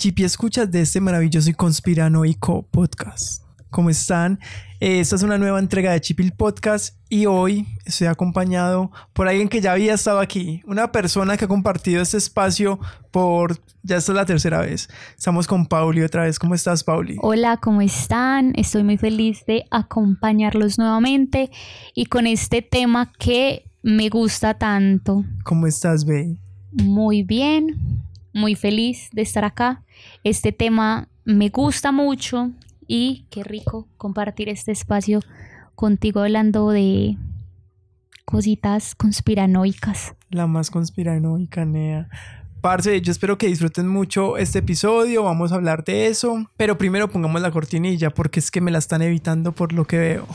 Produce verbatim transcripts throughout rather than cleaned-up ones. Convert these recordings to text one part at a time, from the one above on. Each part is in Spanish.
Chipi escuchas de este maravilloso y conspiranoico podcast. ¿Cómo están? Eh, esta es una nueva entrega de Chipi Podcast y hoy estoy acompañado por alguien que ya había estado aquí, una persona que ha compartido este espacio por, ya esta es la tercera vez. Estamos con Pauli otra vez. ¿Cómo estás, Pauli? Hola, ¿cómo están? Estoy muy feliz de acompañarlos nuevamente y con este tema que me gusta tanto. ¿Cómo estás, Bey? Muy bien, muy feliz de estar acá. Este tema me gusta mucho y qué rico compartir este espacio contigo hablando de cositas conspiranoicas. La más conspiranoica, Nea. Parce, yo espero que disfruten mucho este episodio, vamos a hablar de eso, pero primero pongamos la cortinilla porque es que me la están evitando por lo que veo.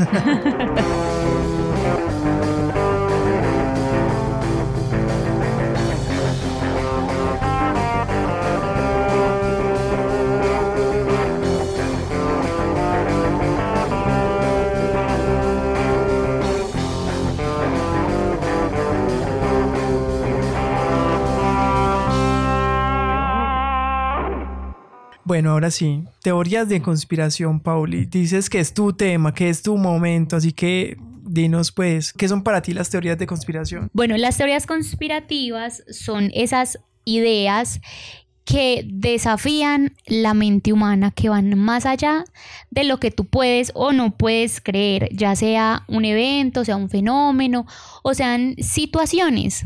Bueno, ahora sí, teorías de conspiración, Pauli. Dices que es tu tema, que es tu momento, así que dinos pues, ¿qué son para ti las teorías de conspiración? Bueno, las teorías conspirativas son esas ideas que desafían la mente humana, que van más allá de lo que tú puedes o no puedes creer, ya sea un evento, sea un fenómeno o sean situaciones.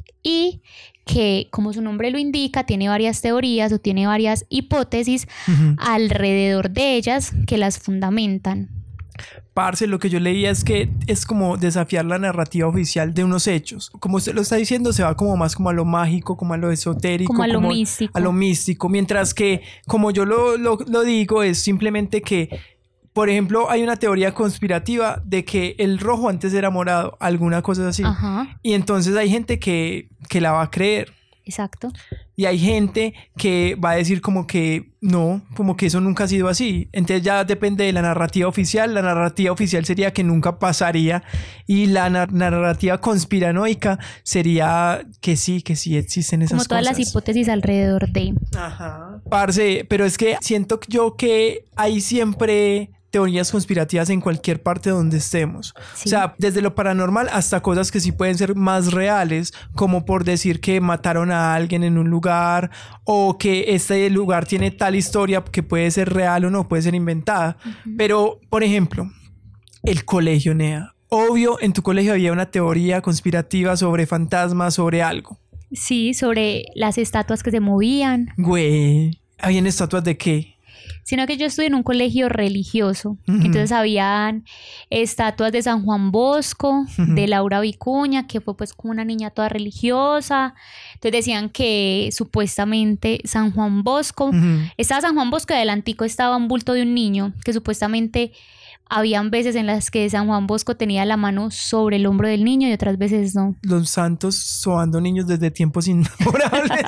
Y que, como su nombre lo indica, tiene varias teorías o tiene varias hipótesis uh-huh. alrededor de ellas que las fundamentan. Parce, lo que yo leía es que es como desafiar la narrativa oficial de unos hechos. Como usted lo está diciendo, se va como más como a lo mágico, como a lo esotérico. Como a lo como místico. A lo místico. Mientras que, como yo lo, lo, lo digo, es simplemente que, por ejemplo, hay una teoría conspirativa de que el rojo antes era morado, alguna cosa así. Ajá. Y entonces hay gente que, que la va a creer. Exacto. Y hay gente que va a decir como que no, como que eso nunca ha sido así. Entonces ya depende de la narrativa oficial. La narrativa oficial sería que nunca pasaría. Y la nar- narrativa conspiranoica sería que sí, que sí existen esas cosas. Como todas las hipótesis alrededor de... Ajá. Parce, pero es que siento yo que hay siempre teorías conspirativas en cualquier parte donde estemos. Sí. O sea, desde lo paranormal hasta cosas que sí pueden ser más reales, como por decir que mataron a alguien en un lugar o que este lugar tiene tal historia que puede ser real o no, puede ser inventada. Uh-huh. Pero, por ejemplo, el colegio, Nea. Obvio, en tu colegio había una teoría conspirativa sobre fantasmas, sobre algo. Sí, sobre las estatuas que se movían. Güey, ¿habían estatuas de qué? Sino que yo estudié en un colegio religioso, uh-huh. entonces habían estatuas de San Juan Bosco, uh-huh. de Laura Vicuña, que fue pues como una niña toda religiosa. Entonces decían que supuestamente San Juan Bosco, uh-huh. estaba San Juan Bosco y adelantico estaba un bulto de un niño, que supuestamente habían veces en las que San Juan Bosco tenía la mano sobre el hombro del niño y otras veces no. Los santos sobando niños desde tiempos inmemorables.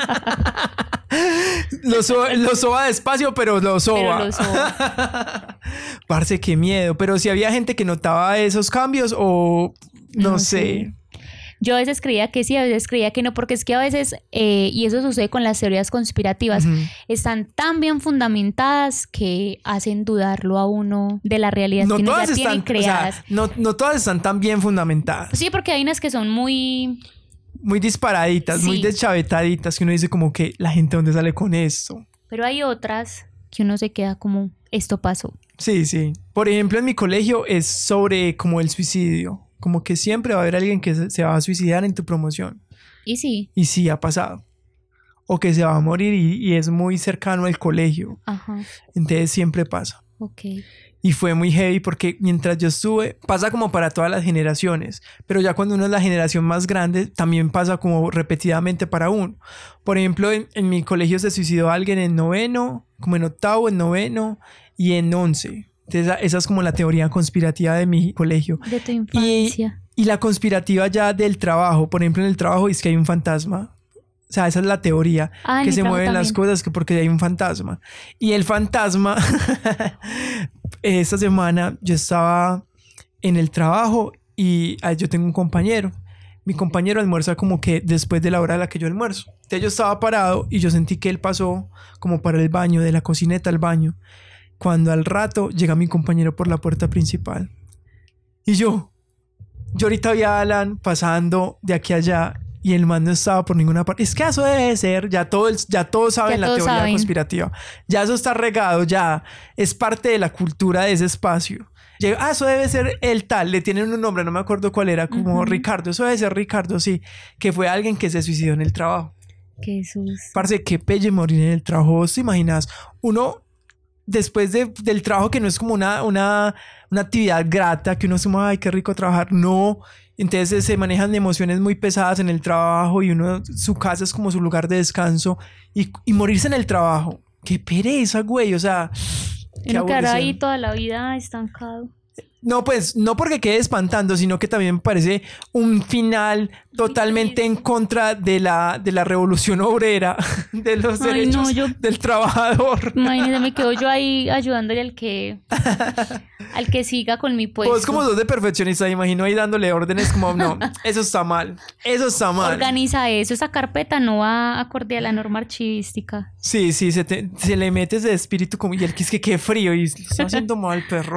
Lo, so, lo soba despacio, pero lo soba. Pero lo soba. Parce, qué miedo. Pero si había gente que notaba esos cambios o no, no sé. sé. Yo a veces creía que sí, a veces creía que no, porque es que a veces, eh, y eso sucede con las teorías conspirativas, uh-huh. están tan bien fundamentadas que hacen dudarlo a uno de la realidad no que uno ya están, tienen creadas. O sea, no, no todas están tan bien fundamentadas. Sí, porque hay unas que son muy... Muy disparaditas, sí. Muy deschavetaditas, que uno dice como que la gente ¿dónde sale con esto? Pero hay otras que uno se queda como, esto pasó. Sí, sí. Por ejemplo, en mi colegio es sobre como el suicidio. Como que siempre va a haber alguien que se va a suicidar en tu promoción. Y sí. Y sí, ha pasado. O que se va a morir y, y es muy cercano al colegio. Ajá. Entonces siempre pasa. Ok. Y fue muy heavy porque mientras yo estuve, pasa como para todas las generaciones, pero ya cuando uno es la generación más grande, también pasa como repetidamente para uno. Por ejemplo, en, en mi colegio se suicidó alguien en noveno, como en octavo, en noveno y en once. Entonces esa es como la teoría conspirativa de mi colegio. De tu infancia. Y, y la conspirativa ya del trabajo. Por ejemplo, en el trabajo es que hay un fantasma. O sea, esa es la teoría, ah, que se mueven también. Las cosas que porque hay un fantasma. Y el fantasma, esta semana yo estaba en el trabajo y yo tengo un compañero mi compañero almuerza como que después de la hora a la que yo almuerzo. Entonces yo estaba parado y yo sentí que él pasó como para el baño, de la cocineta al baño. Cuando al rato llega mi compañero por la puerta principal. Y yo, yo ahorita vi a Alan pasando de aquí a allá y el man no estaba por ninguna parte. Es que eso debe ser, ya, todo el, ya todos saben ya la todos teoría saben. conspirativa. Ya eso está regado, ya es parte de la cultura de ese espacio. Ah, eso debe ser el tal, le tienen un nombre, no me acuerdo cuál era, como uh-huh. Ricardo, eso debe ser Ricardo, sí, que fue alguien que se suicidó en el trabajo. Jesús. Parce, qué pelle morir en el trabajo. ¿Vos te imaginas? Uno, después de, del trabajo, que no es como una, una, una actividad grata, que uno se ay, qué rico trabajar, no. Entonces se manejan emociones muy pesadas en el trabajo y uno, su casa es como su lugar de descanso y, y morirse en el trabajo. Qué pereza, güey, o sea... Uno quedará ahí toda la vida estancado. No, pues no porque quede espantando, sino que también me parece un final totalmente en contra de la, de la revolución obrera, de los Ay, derechos no, yo, del trabajador. Imagínate, me quedo yo ahí ayudándole al que al que siga con mi puesto. Pues como sos de perfeccionista, imagino ahí dándole órdenes como, no, eso está mal, eso está mal. Organiza eso, esa carpeta no va acorde a la norma archivística. Sí, sí, se, te, se le metes de espíritu como, y el que es que qué frío, y está haciendo mal, perro.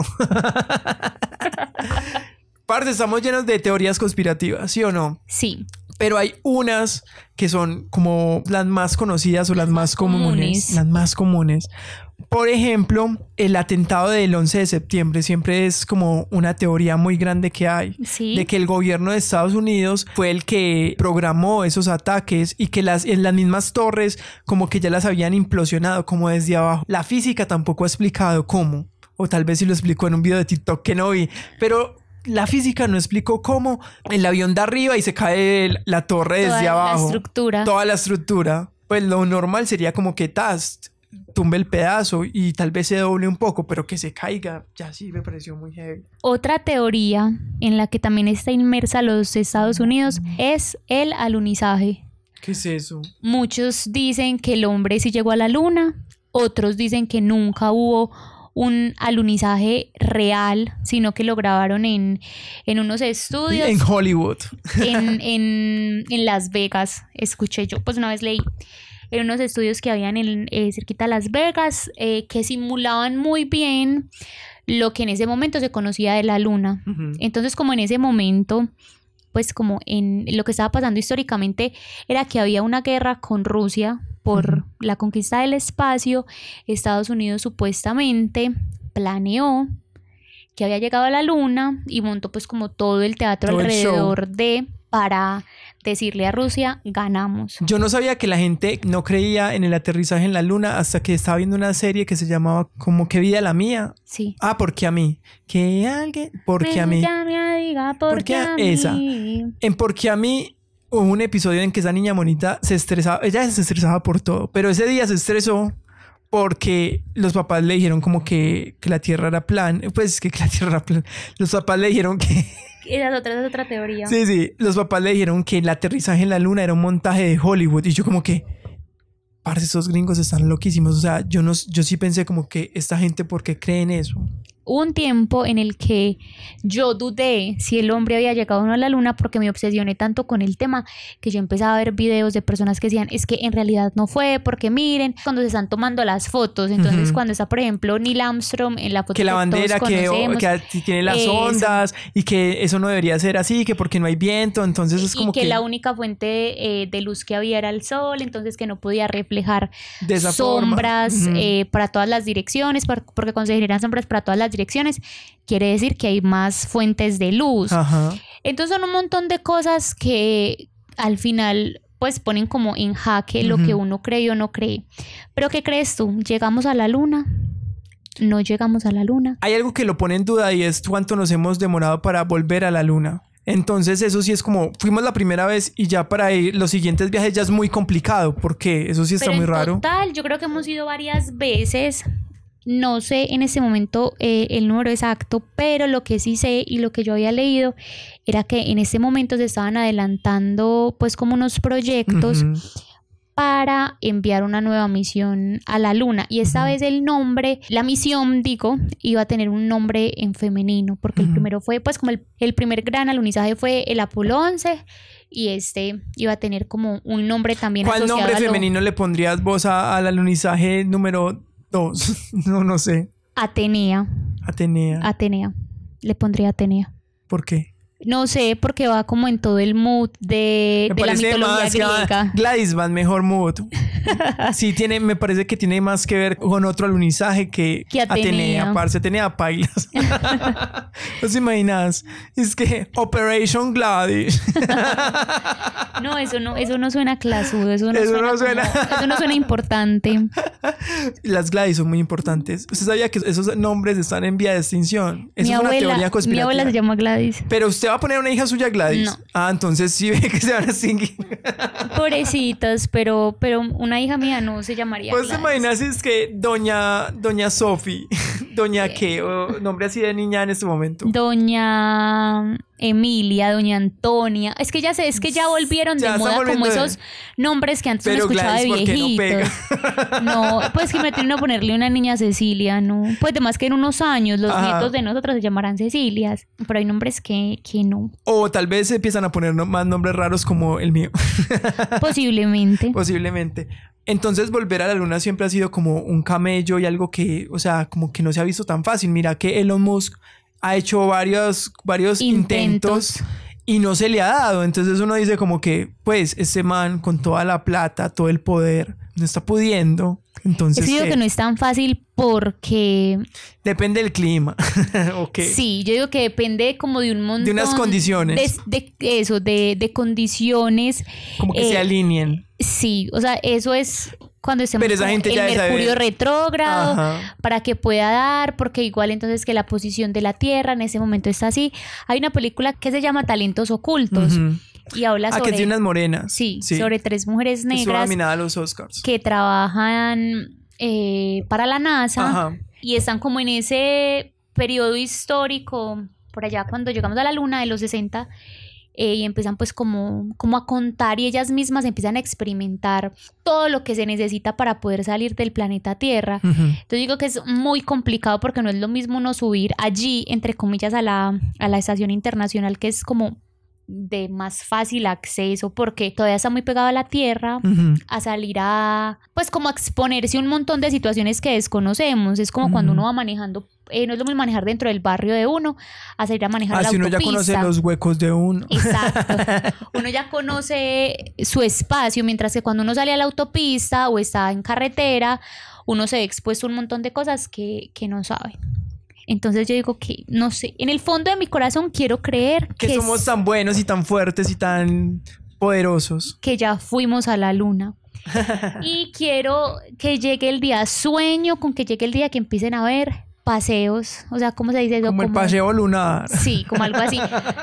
Parce, estamos llenos de teorías conspirativas, ¿sí o no? Sí. Pero hay unas que son como las más conocidas o las, las más comunes, comunes. Las más comunes. Por ejemplo, el atentado del once de septiembre siempre es como una teoría muy grande que hay. ¿Sí? De que el gobierno de Estados Unidos fue el que programó esos ataques y que las, en las mismas torres como que ya las habían implosionado como desde abajo. La física tampoco ha explicado cómo. O tal vez sí lo explicó en un video de TikTok que no vi. Pero la física no explicó cómo el avión da arriba y se cae la torre desde toda abajo. La estructura. Toda la estructura. Pues lo normal sería como que tas, tumbe el pedazo y tal vez se doble un poco, pero que se caiga, ya sí me pareció muy heavy. Otra teoría en la que también está inmersa los Estados Unidos es el alunizaje. ¿Qué es eso? Muchos dicen que el hombre sí llegó a la luna, otros dicen que nunca hubo un alunizaje real, sino que lo grabaron en, en unos estudios. En Hollywood. En, en, en Las Vegas, escuché yo, pues una vez leí, en unos estudios que habían en, eh, cerquita de Las Vegas, eh, que simulaban muy bien lo que en ese momento se conocía de la luna. Uh-huh. Entonces, como en ese momento, pues como en lo que estaba pasando históricamente, era que había una guerra con Rusia por uh-huh. la conquista del espacio. Estados Unidos supuestamente planeó que había llegado a la luna y montó pues como todo el teatro todo alrededor el de para decirle a Rusia, ganamos. Yo no sabía que la gente no creía en el aterrizaje en la luna hasta que estaba viendo una serie que se llamaba como ¿Qué vida la mía? Sí. Ah, ¿por qué a mí? Que alguien, ¿por qué a mí? Diga, ¿por, ¿Por qué a mí? Esa. En ¿Por qué a mí? Hubo un episodio en que esa niña bonita se estresaba, ella se estresaba por todo, pero ese día se estresó porque los papás le dijeron como que, que la Tierra era plan, pues que, que la Tierra era plan, los papás le dijeron que... Esa es otra, esa es otra teoría. Sí, sí, los papás le dijeron que el aterrizaje en la luna era un montaje de Hollywood y yo como que, parce, esos gringos están loquísimos, o sea, yo, no, yo sí pensé como que esta gente, ¿por qué creen eso? Hubo un tiempo en el que yo dudé si el hombre había llegado o no a la luna porque me obsesioné tanto con el tema que yo empezaba a ver videos de personas que decían es que en realidad no fue porque miren cuando se están tomando las fotos, entonces uh-huh. cuando está por ejemplo Neil Armstrong en la foto que la bandera que, que tiene las eso. ondas y que eso no debería ser así, que porque no hay viento, entonces es como y que, que la única fuente eh, de luz que había era el sol, entonces que no podía reflejar de esa sombras uh-huh. eh, para todas las direcciones, porque cuando se generan sombras para todas las direcciones quiere decir que hay más fuentes de luz. Ajá. Entonces son un montón de cosas que al final pues ponen como en jaque uh-huh. lo que uno cree o no cree. Pero ¿qué crees tú? ¿Llegamos a la luna? ¿No llegamos a la luna? Hay algo que lo pone en duda y es cuánto nos hemos demorado para volver a la luna. Entonces eso sí es como, fuimos la primera vez y ya para ir los siguientes viajes ya es muy complicado porque eso sí está Pero muy en raro. Total, yo creo que hemos ido varias veces. No sé en este momento eh, el número exacto, pero lo que sí sé y lo que yo había leído era que en este momento se estaban adelantando pues como unos proyectos uh-huh. para enviar una nueva misión a la luna y esta uh-huh. vez el nombre, la misión digo, iba a tener un nombre en femenino porque uh-huh. el primero fue pues como el, el primer gran alunizaje fue el Apolo once y este iba a tener como un nombre también ¿Cuál asociado nombre a lo- femenino le pondrías vos a- al alunizaje número dos? No, no sé. Atenea. Atenea. Atenea. Le pondría Atenea. ¿Por qué? No sé, porque va como en todo el mood de, Me de la parece mitología más que va- griega. Gladys va en mejor mood. Sí, tiene, me parece que tiene más que ver con otro alunizaje que, Que Atenea. parce, Atenea pailas. ¿No se imaginas? Es que Operation Gladys. No, eso no, eso no suena clasudo, eso no Eso suena, no como- suena. eso no suena importante. Las Gladys son muy importantes. ¿Usted sabía que esos nombres están en vía de extinción? Eso Mi es una abuela, teoría mi conspirativa. abuela se llama Gladys. Pero usted va a poner una hija suya Gladys. No. Ah, entonces sí ve que se van a extinguir. Pobrecitas, pero, pero una hija mía no se llamaría ¿Vos te Gladys. imaginas es que doña Doña Sofi, doña qué, o nombre así de niña en este momento? Doña Emilia, Doña Antonia. Es que ya sé, es que ya volvieron Ya de están moda como volviendo de- esos nombres que antes Pero uno escuchaba Gladys, de ¿por qué no viejitos. No, pues que me tienen a ponerle una niña Cecilia, ¿no? Pues además que en unos años los Ajá. nietos de nosotros se llamarán Cecilias, pero hay nombres que, que no. O tal vez se empiezan a poner no- más nombres raros como el mío. Posiblemente. Posiblemente. Entonces volver a la luna siempre ha sido como un camello y algo que, o sea, como que no se ha visto tan fácil. Mira que Elon Musk ha hecho varios, varios intentos. Intentos. Y no se le ha dado. Entonces uno dice como que, pues, este man con toda la plata, todo el poder, no está pudiendo. Entonces, Es que digo ¿qué? que no es tan fácil porque Depende del clima. Ok. sí, yo digo que depende como de un montón De unas condiciones. de, de eso, de, de condiciones. Como que eh, se alineen. Sí, o sea, eso es cuando estemos Pero esa como gente el ya debe Mercurio saber. retrógrado Ajá. para que pueda dar, porque igual entonces que la posición de la Tierra en ese momento está así. Hay una película que se llama Talentos Ocultos Ujú. y habla Ah, que sobre tiene unas morenas. sí, sobre tres mujeres Estuvo negras nominada a los Oscars. que trabajan eh, para la NASA. Ajá. Y están como en ese periodo histórico, por allá cuando llegamos a la luna de los sesenta, eh, y empiezan pues como, como a contar y ellas mismas empiezan a experimentar todo lo que se necesita para poder salir del planeta Tierra. Ujú. Entonces digo que es muy complicado porque no es lo mismo uno subir allí, entre comillas, a la, a la estación internacional, que es como de más fácil acceso porque todavía está muy pegado a la Tierra, Ujú. a salir a, pues como a exponerse a un montón de situaciones que desconocemos. Es como cuando Ujú. uno va manejando, eh, no es lo mismo manejar dentro del barrio de uno, a salir a manejar Ah, la si uno ya autopista. conoce los huecos de uno. Exacto. Uno ya conoce su espacio, mientras que cuando uno sale a la autopista o está en carretera, uno se ve expuesto a un montón de cosas que, que no sabe. Entonces yo digo que, no sé, en el fondo de mi corazón quiero creer Que que, somos es- tan buenos y tan fuertes y tan poderosos. que ya fuimos a la luna. Y quiero que llegue el día, sueño con que llegue el día que empiecen a ver paseos, o sea, ¿cómo se dice eso? Como el paseo lunar. Sí, como algo así.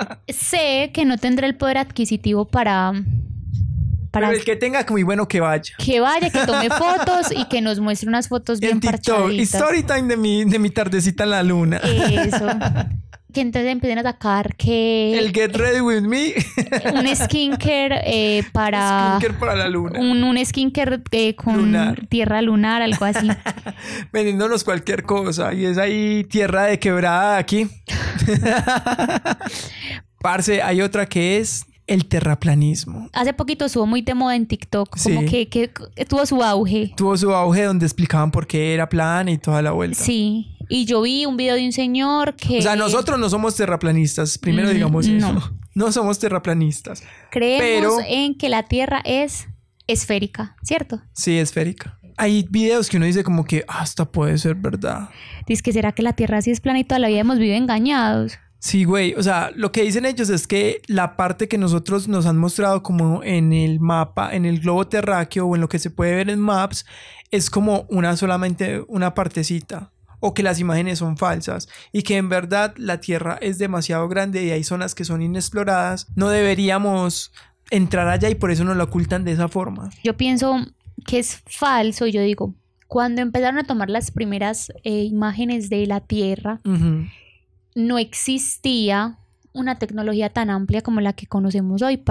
Sé que no tendré el poder adquisitivo para, para Pero el que tenga muy bueno que vaya. que vaya, que tome fotos y que nos muestre unas fotos bien En TikTok, parchaditas. story time de mi, de mi tardecita en la luna. Eso. Que entonces empiecen a sacar que El Get Ready With Me. un skincare eh, para... Skincare para la luna. Un, un skincare eh, con Lunar. tierra lunar, algo así. Vendiéndonos cualquier cosa. Y es ahí tierra de quebrada aquí. Parce, hay otra que es el terraplanismo. Hace poquito estuvo muy de moda en TikTok, como Sí. que, que, que tuvo su auge. Tuvo su auge donde explicaban por qué era plana y toda la vuelta. Sí. Y yo vi un video de un señor que... O sea, nosotros no somos terraplanistas. Primero Mm, digamos no. eso. No somos terraplanistas. Creemos pero- en que la Tierra es esférica, ¿cierto? Sí, esférica. Hay videos que uno dice como que hasta puede ser verdad. Dice que será que la Tierra sí es plana y toda la vida hemos vivido engañados. Sí, güey. O sea, lo que dicen ellos es que la parte que nosotros nos han mostrado como en el mapa, en el globo terráqueo o en lo que se puede ver en Maps, es como una solamente una partecita. O que las imágenes son falsas. Y que en verdad la Tierra es demasiado grande y hay zonas que son inexploradas. No deberíamos entrar allá y por eso nos la ocultan de esa forma. Yo pienso que es falso. Yo digo, cuando empezaron a tomar las primeras eh, imágenes de la Tierra, Ujú. no existía una tecnología tan amplia como la que conocemos hoy para,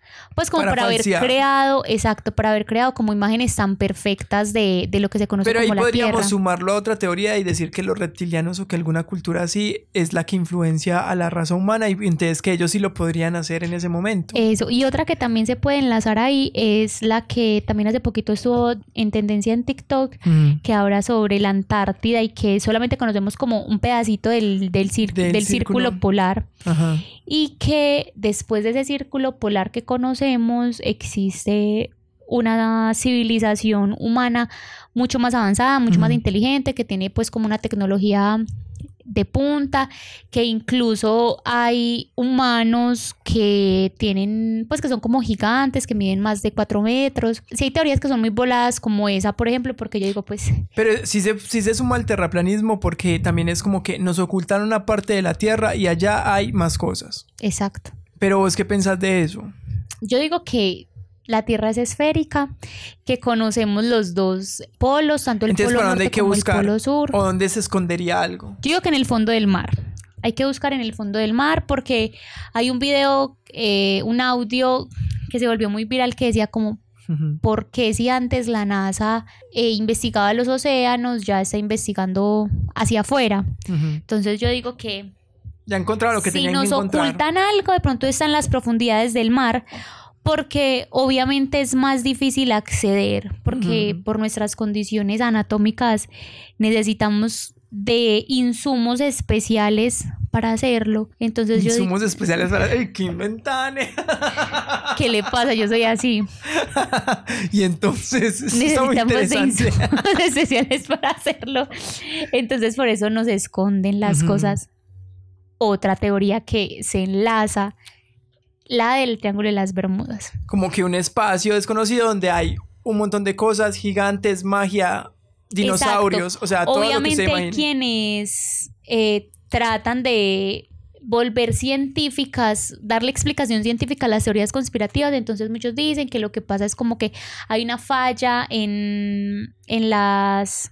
Pues como para para, haber falsear. creado, exacto, para haber creado como imágenes tan perfectas de, de lo que se conoce Pero ahí como la podríamos Tierra. sumarlo a otra teoría y decir que los reptilianos o que alguna cultura así es la que influencia a la raza humana y entonces que ellos sí lo podrían hacer en ese momento. Eso, y otra que también se puede enlazar ahí es la que también hace poquito estuvo en tendencia en TikTok, Mm. que habla sobre la Antártida y que solamente conocemos como un pedacito del, del, cir- Del del círculo. círculo. polar, Ajá. y que después de ese círculo polar que conocemos existe una civilización humana mucho más avanzada, mucho más Ujú. inteligente, que tiene pues como una tecnología de punta, que incluso hay humanos que tienen, pues que son como gigantes, que miden más de cuatro metros. Sí hay teorías que son muy voladas como esa, por ejemplo, porque yo digo, pues, Pero sí se, sí se suma al terraplanismo porque también es como que nos ocultaron una parte de la Tierra y allá hay más cosas. exacto. Pero vos, ¿qué pensás de eso? Yo digo que la Tierra es esférica, que conocemos los dos polos, tanto el Entonces, polo ¿para dónde norte hay que como buscar? el polo sur. ¿O dónde se escondería algo? Yo digo que en el fondo del mar. Hay que buscar en el fondo del mar porque hay un video, eh, un audio que se volvió muy viral que decía como, Ujú. ¿por qué si antes la NASA eh, investigaba los océanos, ya está investigando hacia afuera? Ujú. Entonces yo digo que Ya encontraron lo que si tenían nos que encontrar. ocultan algo, de pronto está en las profundidades del mar, porque obviamente es más difícil acceder, porque Ujú. por nuestras condiciones anatómicas necesitamos de insumos especiales para hacerlo. Entonces yo digo, Insumos especiales para... ¡Ay, qué inventan! ¿qué le pasa? Yo soy así. Y entonces, eso está muy Necesitamos de interesante. insumos especiales para hacerlo. Entonces por eso nos esconden las Ujú. cosas. Otra teoría que se enlaza, la del Triángulo de las Bermudas. Como que un espacio desconocido donde hay un montón de cosas, gigantes, magia, dinosaurios, Exacto. o sea, todo Obviamente lo que se hay imagine. quienes eh, tratan de volver científicas, darle explicación científica a las teorías conspirativas. Entonces muchos dicen que lo que pasa es como que hay una falla en, en las...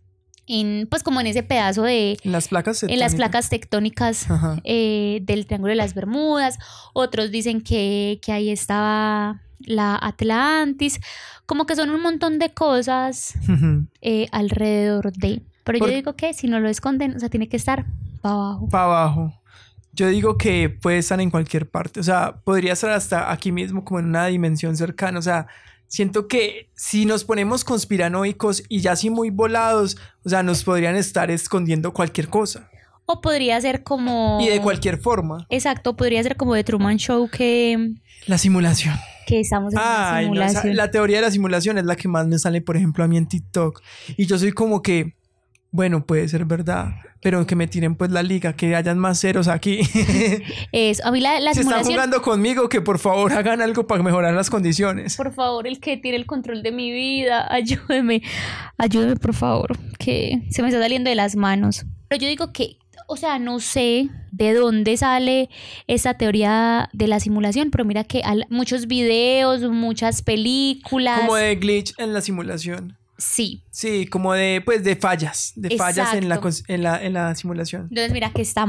En, pues como en ese pedazo de... En las placas En las tectónicas. placas tectónicas Ajá. eh, del Triángulo de las Bermudas. Otros dicen que, que ahí estaba la Atlantis. Como que son un montón de cosas Ujú. eh, alrededor de. Pero Por- yo digo que si no lo esconden, o sea, tiene que estar para abajo. Para abajo. Yo digo que puede estar en cualquier parte. O sea, podría estar hasta aquí mismo, como en una dimensión cercana. O sea, siento que si nos ponemos conspiranoicos y ya así muy volados, o sea, nos podrían estar escondiendo cualquier cosa. O podría ser como... Y de cualquier forma. Exacto, podría ser como The Truman Show que, La simulación. que estamos en una Ay, no, esa- simulación. la teoría de la simulación es la que más me sale, por ejemplo, a mí en TikTok. Y yo soy como que, bueno, puede ser verdad, pero que me tiren pues la liga, que hayan más ceros aquí. Es, a mí la, la Si están simulación... jugando conmigo, que por favor hagan algo para mejorar las condiciones. Por favor, el que tiene el control de mi vida, ayúdeme, ayúdeme por favor, que se me está saliendo de las manos. Pero yo digo que, o sea, no sé de dónde sale esta teoría de la simulación, pero mira que hay muchos videos, muchas películas. Como de glitch en la simulación. Sí. Sí, como de, pues, de fallas. De fallas en la, Exacto. cons- en la, en la simulación. Entonces mira que está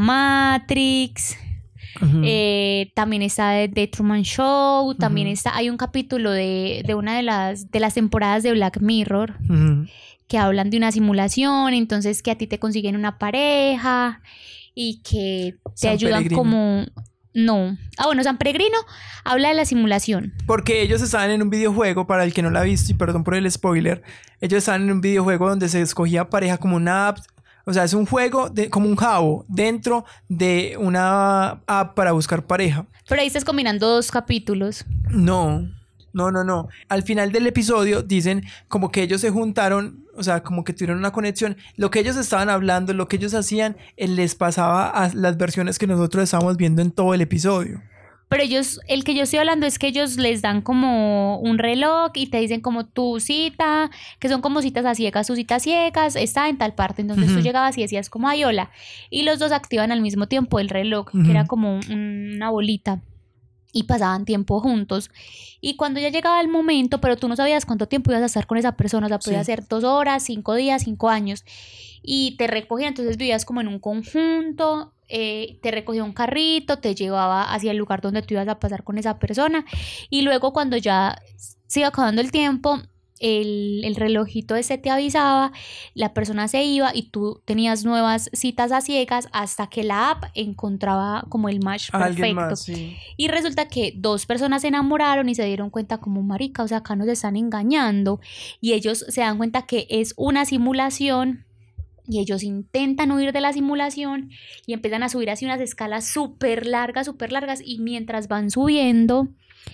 Matrix, Ujú. eh, también está The, The Truman Show, también Ujú. está, hay un capítulo de, de una de las, de las temporadas de Black Mirror Ujú. que hablan de una simulación, entonces que a ti te consiguen una pareja y que te San ayudan Peregrino. como... No. Ah, bueno, San Peregrino habla de la simulación. Porque ellos estaban en un videojuego, para el que no la ha visto, y perdón por el spoiler, ellos estaban en un videojuego donde se escogía pareja como una app, o sea, es un juego de, como un jabo dentro de una app para buscar pareja. Pero ahí estás combinando dos capítulos. No, no, no, no. Al final del episodio dicen como que ellos se juntaron, o sea, como que tuvieron una conexión. Lo que ellos estaban hablando, lo que ellos hacían, eh, les pasaba a las versiones que nosotros estábamos viendo en todo el episodio. Pero ellos, el que yo estoy hablando es que ellos les dan como un reloj y te dicen como tu cita, que son como citas a ciegas, tu cita a ciegas está en tal parte. Entonces Ujú. tú llegabas y decías como, ay, hola. Y los dos activan al mismo tiempo el reloj, Ujú. que era como un- una bolita. Y pasaban tiempo juntos. Y cuando ya llegaba el momento, pero tú no sabías cuánto tiempo ibas a estar con esa persona, o sea, podía Sí. ser dos horas, cinco días, cinco años. Y te recogían, entonces vivías como en un conjunto. eh, te recogía un carrito, te llevaba hacia el lugar donde tú ibas a pasar con esa persona y luego cuando ya se iba acabando el tiempo, el, el relojito ese te avisaba, la persona se iba y tú tenías nuevas citas a ciegas hasta que la app encontraba como el match perfecto. Más, sí. Y resulta que dos personas se enamoraron y se dieron cuenta como marica, o sea, acá nos están engañando y ellos se dan cuenta que es una simulación y ellos intentan huir de la simulación y empiezan a subir así unas escalas súper largas, súper largas y mientras van subiendo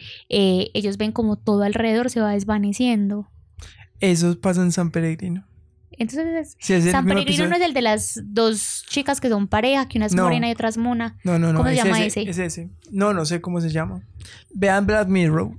eh, ellos ven como todo alrededor se va desvaneciendo. Eso pasa en San Peregrino. Entonces, sí, es San Peregrino no es el de las dos chicas que son pareja, que una es no. morena y otra es mona. No, no, no. ¿Cómo se es llama ese, ese? Es ese. No, no sé cómo se llama. Vean Black Mirror.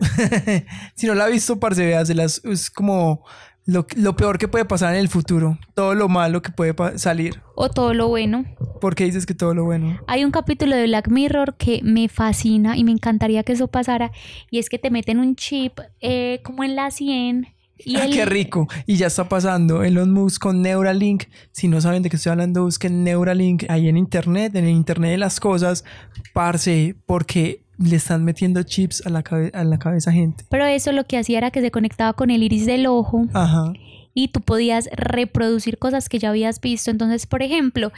Si no la ha visto, parce, véaselas. Es como lo, lo peor que puede pasar en el futuro. Todo lo malo que puede salir. O todo lo bueno. ¿Por qué dices que todo lo bueno? Hay un capítulo de Black Mirror que me fascina y me encantaría que eso pasara. Y es que te meten un chip eh, como en la sien. Y ah, el... ¡Qué rico! Y ya está pasando Elon Musk con Neuralink. Si no saben de qué estoy hablando, busquen Neuralink ahí en internet, en el internet de las cosas, parce, porque le están metiendo chips a la, cabe- a la cabeza a gente. Pero eso lo que hacía era que se conectaba con el iris del ojo. Ajá. Y tú podías reproducir cosas que ya habías visto. Entonces, por ejemplo,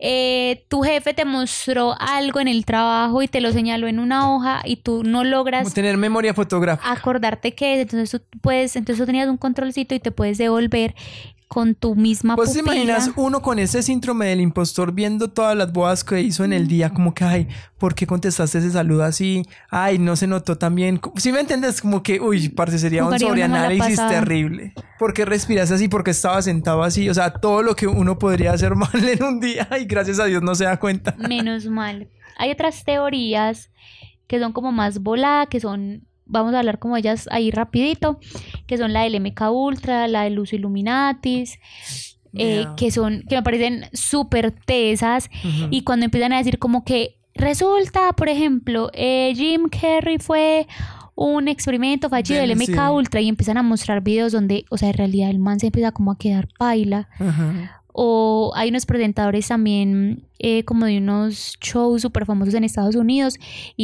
eh, tu jefe te mostró algo en el trabajo y te lo señaló en una hoja y tú no logras... Como tener memoria fotográfica. Acordarte qué es. Entonces tú puedes, entonces tú tenías un controlcito y te puedes devolver con tu misma ¿Vos pupila. te imaginas uno con ese síndrome del impostor viendo todas las bodas que hizo en el día? Como que, ay, ¿por qué contestaste ese saludo así? Ay, no se notó tan bien. ¿Sí me entiendes? Como que, uy, parce, sería un sobreanálisis terrible. ¿Por qué respiras así? ¿Por qué estaba sentado así? O sea, todo lo que uno podría hacer mal en un día y gracias a Dios no se da cuenta. Menos mal. Hay otras teorías que son como más voladas, que son... Vamos a hablar como ellas ahí rapidito, que son la del M K Ultra, la del Uso Illuminatis, eh, yeah. que son, que me parecen súper tesas, uh-huh. Y cuando empiezan a decir como que resulta, por ejemplo, eh, Jim Carrey fue un experimento fallido del M K Ultra, y empiezan a mostrar videos donde, o sea, en realidad el man se empieza como a quedar paila. Uh-huh. O hay unos presentadores también eh, como de unos shows súper famosos en Estados Unidos.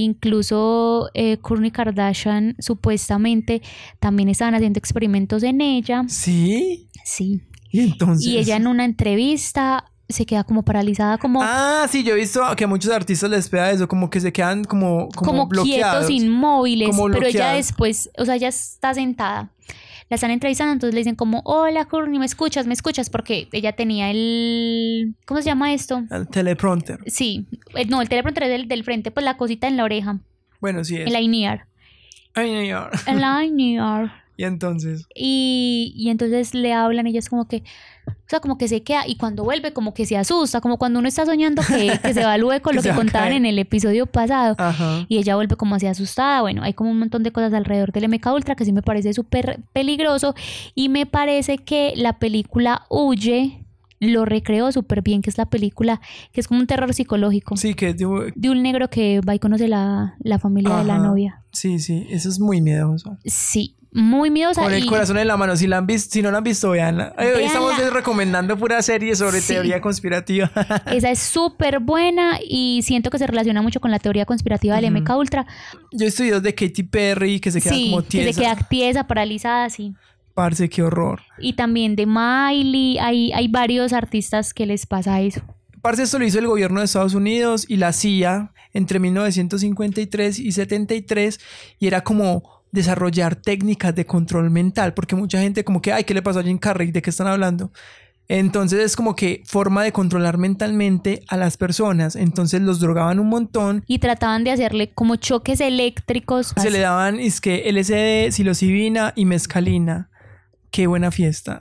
Incluso eh, Kourtney Kardashian supuestamente también estaban haciendo experimentos en ella. ¿Sí? Sí. ¿Y entonces? Y ella en una entrevista se queda como paralizada, como... Ah, sí, yo he visto que a muchos artistas les pega eso, como que se quedan como, como, como bloqueados. quietos, inmóviles, como pero bloqueados. ella después, o sea, ella está sentada. La están entrevistando, entonces le dicen como, hola, Kourtney, ¿me escuchas? ¿Me escuchas? Porque ella tenía el... ¿Cómo se llama esto? El teleprompter. Sí. No, el teleprompter es del, del frente, pues la cosita en la oreja. Bueno, sí es. El in-ear. In-ear. El in-ear. Y entonces... Y, y entonces le hablan, ella es como que... O sea, como que se queda y cuando vuelve como que se asusta, como cuando uno está soñando que, que se va luego con lo que contaban en el episodio pasado. Ajá. Y ella vuelve como así asustada. Bueno, hay como un montón de cosas alrededor del M K Ultra que sí me parece súper peligroso y me parece que la película Huye lo recreó súper bien, que es la película que es como un terror psicológico. Sí, que es de, de un negro que va y conoce la, la familia Ajá. de la novia. Sí, sí, eso es muy miedoso. Sí. Muy miedosa. Con el y... corazón en la mano. Si, la han visto, si no la han visto, véanla. Hoy véanla. Estamos recomendando pura serie sobre sí. teoría conspirativa. Esa es súper buena y siento que se relaciona mucho con la teoría conspirativa uh-huh. del M K Ultra. Yo estudié de Katy Perry que se queda sí, como tiesa. que se queda tiesa, paralizada, sí. Parce, qué horror. Y también de Miley. Hay, hay varios artistas que les pasa eso. Parce, esto lo hizo el gobierno de Estados Unidos y la C I A entre mil novecientos cincuenta y tres y setenta y tres y era como... desarrollar técnicas de control mental, porque mucha gente como que, ay, ¿qué le pasó a Jim Carrey? ¿De qué están hablando? Entonces es como que forma de controlar mentalmente a las personas. Entonces los drogaban un montón. Y trataban de hacerle como choques eléctricos. Se así. Le daban, es que L S D, psilocibina y mezcalina. ¡Qué buena fiesta!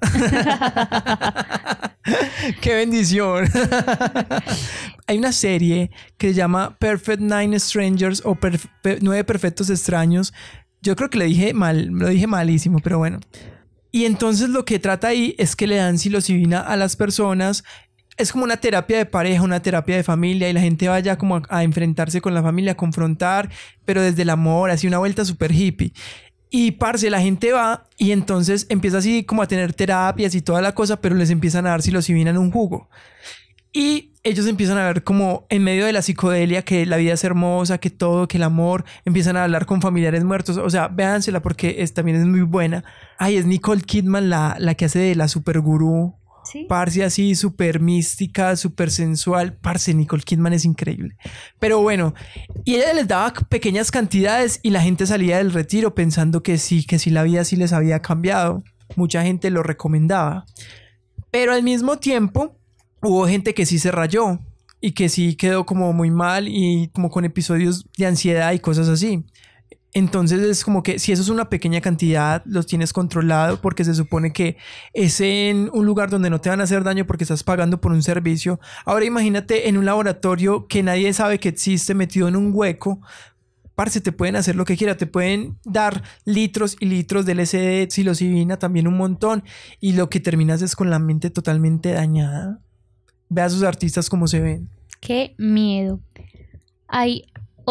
¡Qué bendición! Hay una serie que se llama Perfect Nine Strangers o Perf- Nueve Perfectos Extraños. Yo creo que le dije mal, lo dije malísimo, pero bueno. Y entonces lo que trata ahí es que le dan psilocibina a las personas. Es como una terapia de pareja, una terapia de familia, y la gente vaya como a, a enfrentarse con la familia, a confrontar, pero desde el amor, así una vuelta súper hippie. Y parce, la gente va y entonces empieza así como a tener terapias y toda la cosa, pero les empiezan a dar psilocibina en un jugo. Y ellos empiezan a ver como en medio de la psicodelia que la vida es hermosa, que todo, que el amor, empiezan a hablar con familiares muertos. O sea, véansela porque es, también es muy buena. Ay, es Nicole Kidman la, la que hace de la super gurú. ¿Sí? Parce, así súper mística, súper sensual. Parce, Nicole Kidman es increíble. Pero bueno, y ella les daba pequeñas cantidades y la gente salía del retiro pensando que sí, que sí la vida sí les había cambiado. Mucha gente lo recomendaba. Pero al mismo tiempo hubo gente que sí se rayó y que sí quedó como muy mal y como con episodios de ansiedad y cosas así. Entonces es como que si eso es una pequeña cantidad, los tienes controlado porque se supone que es en un lugar donde no te van a hacer daño porque estás pagando por un servicio. Ahora imagínate en un laboratorio que nadie sabe que existe, metido en un hueco. Parce, te pueden hacer lo que quieran, te pueden dar litros y litros de L S D, psilocibina, también un montón, y lo que terminas es con la mente totalmente dañada. Ve a sus artistas como se ven. Qué miedo. Hay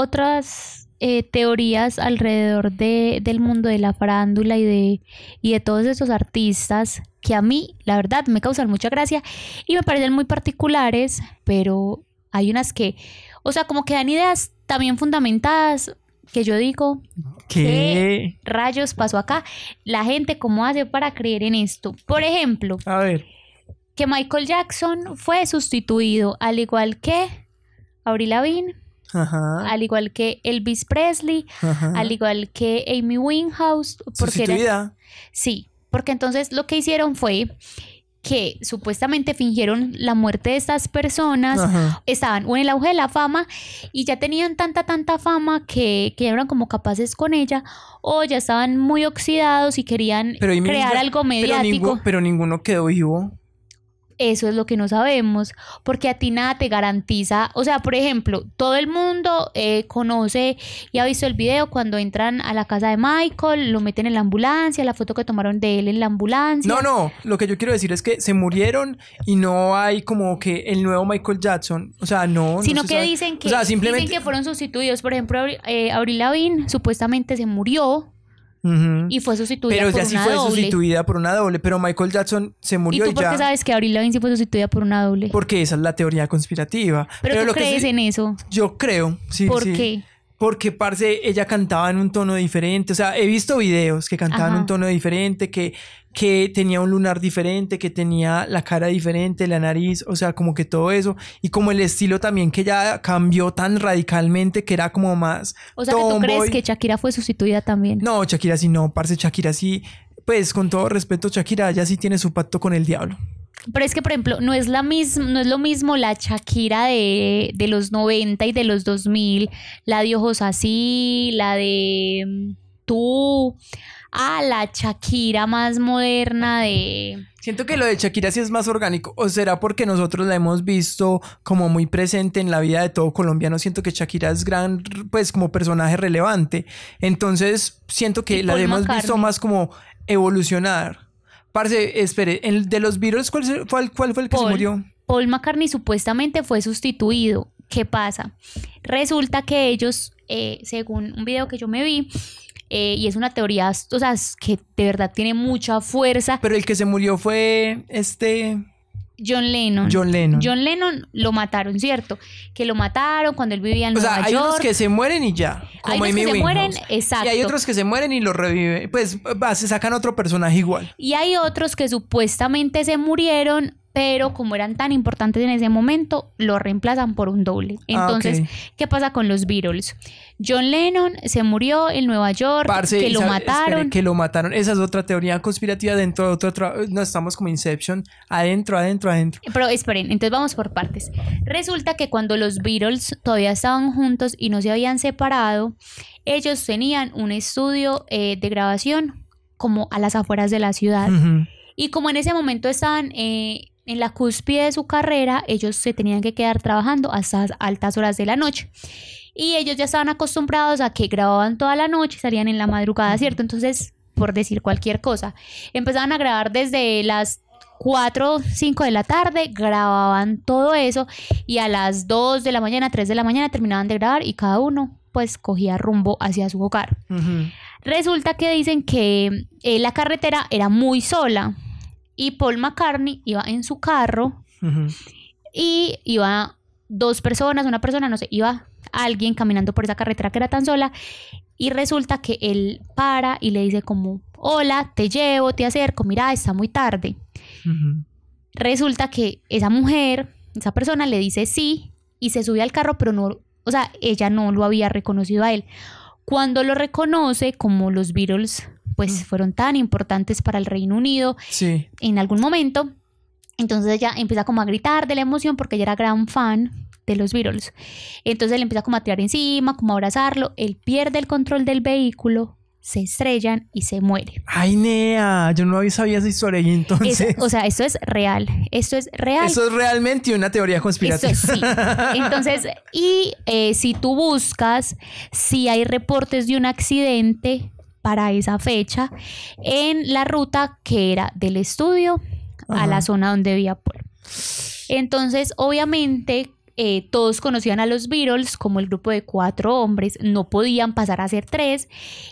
otras eh, teorías alrededor de, del mundo de la farándula y de, y de todos esos artistas que a mí, la verdad, me causan mucha gracia y me parecen muy particulares, pero hay unas que, o sea, como que dan ideas también fundamentadas que yo digo, ¿qué? ¿Qué rayos pasó acá? La gente, ¿cómo hace para creer en esto? Por ejemplo, a ver, que Michael Jackson fue sustituido, al igual que Avril Lavigne, ajá, al igual que Elvis Presley, ajá, al igual que Amy Winehouse. ¿Sustituida? Era, sí, porque entonces lo que hicieron fue que supuestamente fingieron la muerte de estas personas, ajá, estaban en el auge de la fama y ya tenían tanta, tanta fama que, que eran como capaces con ella, o ya estaban muy oxidados y querían pero crear algo mediático. Pero, ningún, pero ninguno quedó vivo. Eso es lo que no sabemos, porque a ti nada te garantiza, o sea, por ejemplo, todo el mundo eh, conoce y ha visto el video cuando entran a la casa de Michael, lo meten en la ambulancia, la foto que tomaron de él en la ambulancia. No, no, lo que yo quiero decir es que se murieron y no hay como que el nuevo Michael Jackson, o sea, no. Sino no que dicen que, o sea, simplemente dicen que fueron sustituidos, por ejemplo, eh, Avril Lavigne supuestamente se murió. Uh-huh. Y fue sustituida pero por ya una sí fue doble. sustituida por una doble, pero Michael Jackson se murió y ya. ¿Y tú por qué sabes que Avril Lavigne sí fue sustituida por una doble? Porque esa es la teoría conspirativa. ¿Pero, pero tú lo crees que sí, en eso? Yo creo, sí, ¿Por sí. qué? Porque, parce, ella cantaba en un tono diferente. O sea, he visto videos que cantaba en un tono diferente, que, que tenía un lunar diferente, que tenía la cara diferente, la nariz, o sea, como que todo eso. Y como el estilo también que ya cambió tan radicalmente que era como más O sea, tomboy. ¿Que tú crees que Shakira fue sustituida también? No, Shakira sí no, parce, Shakira sí. Pues, con todo respeto, Shakira ya sí tiene su pacto con el diablo. Pero es que, por ejemplo, no es la misma, no es lo mismo la Shakira de, de los noventa y de los dos mil, la de Ojos Así, la de um, Tú, a la Shakira más moderna de... Siento que lo de Shakira sí es más orgánico, o será porque nosotros la hemos visto como muy presente en la vida de todo colombiano. Siento que Shakira es gran, pues como personaje relevante, entonces siento que la hemos McCartney. visto más como evolucionar. Parce, espere, el de los Beatles, ¿cuál, cuál, cuál fue el que Paul, se murió? Paul McCartney supuestamente fue sustituido. ¿Qué pasa? Resulta que ellos, eh, según un video que yo me vi, eh, y es una teoría, o sea, que de verdad tiene mucha fuerza. Pero el que se murió fue este... John Lennon. John Lennon. John Lennon lo mataron, ¿cierto? Que lo mataron cuando él vivía en o Nueva sea, hay York. unos que se mueren y ya. Como hay unos Amy que se mueren, Winehouse. exacto. Y hay otros que se mueren y lo reviven. Pues va, se sacan otro personaje igual. Y hay otros que supuestamente se murieron, pero como eran tan importantes en ese momento, lo reemplazan por un doble. Entonces, ah, okay. ¿Qué pasa con los Beatles? John Lennon se murió en Nueva York, Parce, que lo sabe, mataron. Espere, que lo mataron. Esa es otra teoría conspirativa dentro de otro... Tra- no, estamos como Inception. Adentro, adentro, adentro. Pero esperen, entonces vamos por partes. Resulta que cuando los Beatles todavía estaban juntos y no se habían separado, ellos tenían un estudio eh, de grabación como a las afueras de la ciudad. Uh-huh. Y como en ese momento estaban... Eh, en la cúspide de su carrera, ellos se tenían que quedar trabajando hasta altas horas de la noche. Y ellos ya estaban acostumbrados a que grababan toda la noche y salían en la madrugada, ¿cierto? Entonces, por decir cualquier cosa, empezaban a grabar desde las cuatro, cinco de la tarde, grababan todo eso y a las dos de la mañana, tres de la mañana terminaban de grabar y cada uno pues cogía rumbo hacia su hogar. Uh-huh. Resulta que dicen que eh, la carretera era muy sola. Y Paul McCartney iba en su carro, uh-huh. y iba dos personas, una persona, no sé, iba alguien caminando por esa carretera que era tan sola y resulta que él para y le dice como, hola, te llevo, te acerco, mira, está muy tarde. Uh-huh. Resulta que esa mujer, esa persona le dice sí y se sube al carro, pero no, o sea, ella no lo había reconocido a él. Cuando lo reconoce, como los Beatles pues fueron tan importantes para el Reino Unido, sí, en algún momento, entonces ella empieza como a gritar de la emoción porque ella era gran fan de los Beatles. Entonces él empieza como a tirar encima, como a abrazarlo, él pierde el control del vehículo, se estrellan y se muere. Ay, Nea, yo no sabía esa historia y entonces... Es, o sea, esto es real, esto es real. Eso es realmente una teoría conspirativa. Esto es, sí. Entonces, y eh, si tú buscas, si hay reportes de un accidente para esa fecha en la ruta que era del estudio Ajá. a la zona donde vivía Paul. Entonces, obviamente... Eh, todos conocían a los Beatles como el grupo de cuatro hombres, no podían pasar a ser tres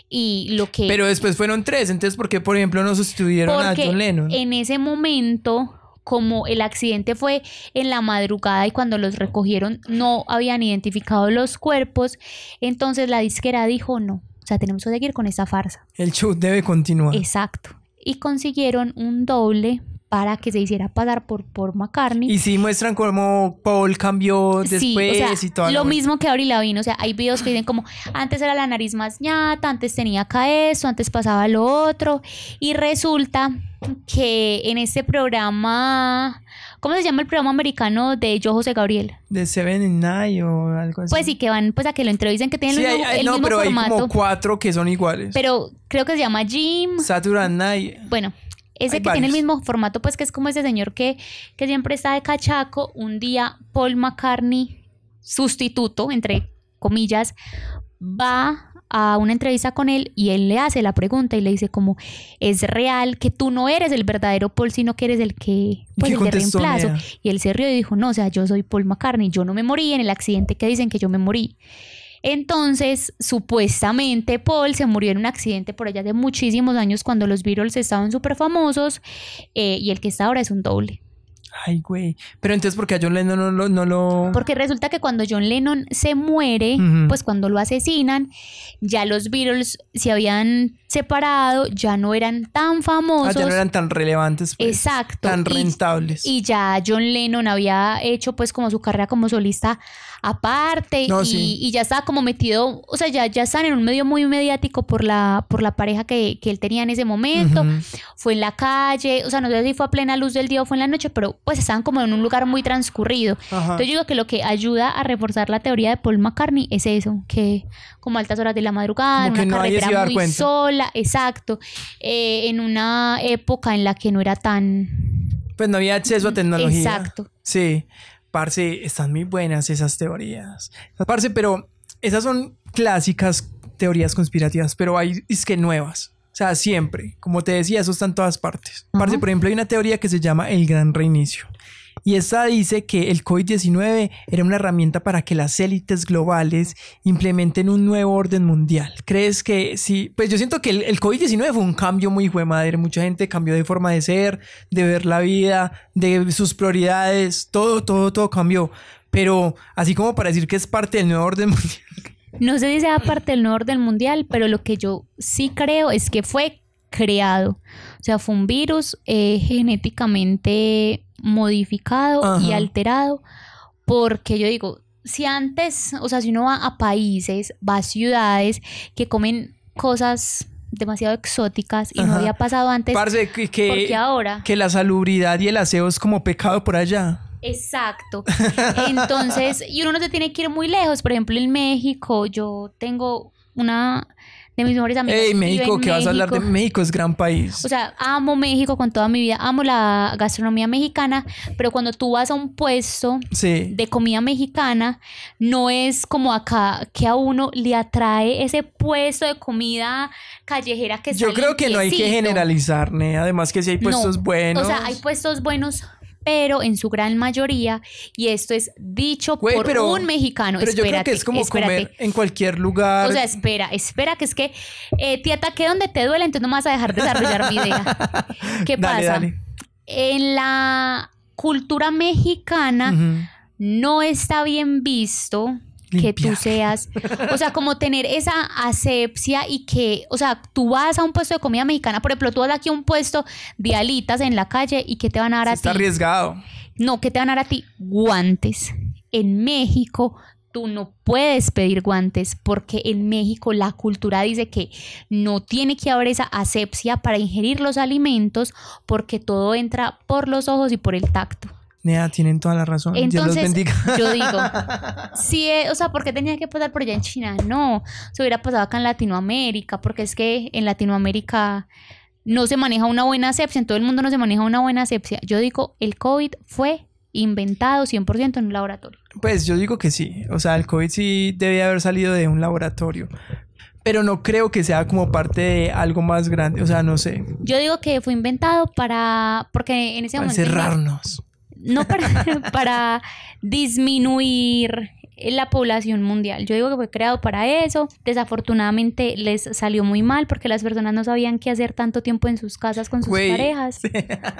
y lo que... Pero después fueron tres, entonces ¿por qué por ejemplo no sustituyeron Porque a John Lennon? En ese momento, como el accidente fue en la madrugada y cuando los recogieron no habían identificado los cuerpos, entonces la disquera dijo no, o sea, tenemos que seguir con esta farsa. El show debe continuar. Exacto. Y consiguieron un doble para que se hiciera pasar por Paul McCartney. Y sí muestran cómo Paul cambió después sí, o sea, y todo. Lo mismo que Avril Lavigne, o sea, hay videos que dicen como antes era la nariz más ñata, antes tenía acá esto, antes pasaba lo otro. Y resulta que en este programa, ¿cómo se llama el programa americano de Yo José Gabriel? De Seven and Nine o algo así. Pues sí, que van pues a que lo entrevisten, que tienen sí, el mismo, hay, hay, el no, mismo pero formato. hay como cuatro que son iguales. Pero creo que se llama Jim. Saturday Night. Bueno, ese Hay que varios. Tiene el mismo formato, pues que es como ese señor que, que siempre está de cachaco. Un día Paul McCartney, sustituto, entre comillas, va a una entrevista con él y él le hace la pregunta y le dice como, es real que tú no eres el verdadero Paul, sino que eres el que, pues, el de reemplazo. Nea? Y él se rió y dijo, no, o sea, yo soy Paul McCartney, yo no me morí en el accidente que dicen que yo me morí. Entonces, supuestamente Paul se murió en un accidente por allá de muchísimos años cuando los Beatles estaban súper famosos eh, y el que está ahora es un doble. Ay, güey. Pero entonces, ¿por qué a John Lennon no lo...? No lo... Porque resulta que cuando John Lennon se muere, uh-huh. pues cuando lo asesinan, ya los Beatles se habían separado, ya no eran tan famosos. Ah, ya no eran tan relevantes. Pues, exacto. Tan rentables. Y, y ya John Lennon había hecho pues como su carrera como solista aparte no, y, sí. y ya estaba como metido, o sea, ya, ya están en un medio muy mediático por la, por la pareja que, que él tenía en ese momento. Uh-huh. Fue en la calle, o sea, no sé si fue a plena luz del día o fue en la noche, pero pues estaban como en un lugar muy transcurrido. Uh-huh. Entonces yo digo que lo que ayuda a reforzar la teoría de Paul McCartney es eso, que como a altas horas de la madrugada, en una no carretera muy cuenta. sola, exacto, eh, en una época en la que no era tan... Pues no había acceso a tecnología. Exacto. Sí. Parce, están muy buenas esas teorías. Parce, pero esas son clásicas teorías conspirativas, pero hay es que nuevas. O sea, siempre. Como te decía, eso está en todas partes. Uh-huh. Parce, por ejemplo, hay una teoría que se llama el Gran Reinicio. Y esta dice que el COVID diecinueve era una herramienta para que las élites globales implementen un nuevo orden mundial. ¿Crees que sí? Pues yo siento que el, el COVID diecinueve fue un cambio muy hijo de madre. Mucha gente cambió de forma de ser, de ver la vida, de sus prioridades. Todo, todo, todo cambió. Pero así como para decir que es parte del nuevo orden mundial. No sé si sea parte del nuevo orden mundial, pero lo que yo sí creo es que fue creado. O sea, fue un virus eh, genéticamente modificado Ajá. y alterado, porque yo digo, si antes, o sea, si uno va a países, va a ciudades que comen cosas demasiado exóticas y Ajá. no había pasado antes, Parce, que, que, porque ahora... Que la salubridad y el aseo es como pecado por allá. Exacto. Entonces, y uno no se tiene que ir muy lejos. Por ejemplo, en México, yo tengo una... de mis mejores amigos. Ey, México, ¿qué vas a hablar de México? Es gran país. O sea, amo México con toda mi vida, amo la gastronomía mexicana, pero cuando tú vas a un puesto sí. de comida mexicana, no es como acá que a uno le atrae ese puesto de comida callejera que está Yo creo que no hay que generalizar, ¿ne? Además que sí hay puestos no, buenos. O sea, hay puestos buenos, pero en su gran mayoría, y esto es dicho Güey, por pero, un mexicano. Pero espérate, yo creo que es como espérate. comer en cualquier lugar. O sea, espera, espera, que es que eh, te ataqué donde te duele, entonces no me vas a dejar desarrollar mi idea. ¿Qué dale, pasa? Dale. En la cultura mexicana uh-huh. no está bien visto que tú seas, o sea, como tener esa asepsia y que, o sea, tú vas a un puesto de comida mexicana, por ejemplo, tú vas aquí a un puesto de alitas en la calle y ¿qué te van a dar a ti? Está arriesgado. No, ¿qué te van a dar a ti? Guantes. En México tú no puedes pedir guantes porque en México la cultura dice que no tiene que haber esa asepsia para ingerir los alimentos porque todo entra por los ojos y por el tacto. Nea, tienen toda la razón. Entonces, Dios los bendiga. Yo digo, sí, o sea, ¿por qué tenía que pasar por allá en China? No, se hubiera pasado acá en Latinoamérica, porque es que en Latinoamérica no se maneja una buena asepsia, en todo el mundo no se maneja una buena asepsia. Yo digo, el COVID fue inventado cien por ciento en un laboratorio. Pues yo digo que sí, o sea, el COVID sí debe haber salido de un laboratorio. Pero no creo que sea como parte de algo más grande, o sea, no sé. Yo digo que fue inventado para, porque en ese para momento... encerrarnos. No para, para disminuir la población mundial. Yo digo que fue creado para eso. Desafortunadamente les salió muy mal porque las personas no sabían qué hacer tanto tiempo en sus casas con sus Güey. parejas. Sí.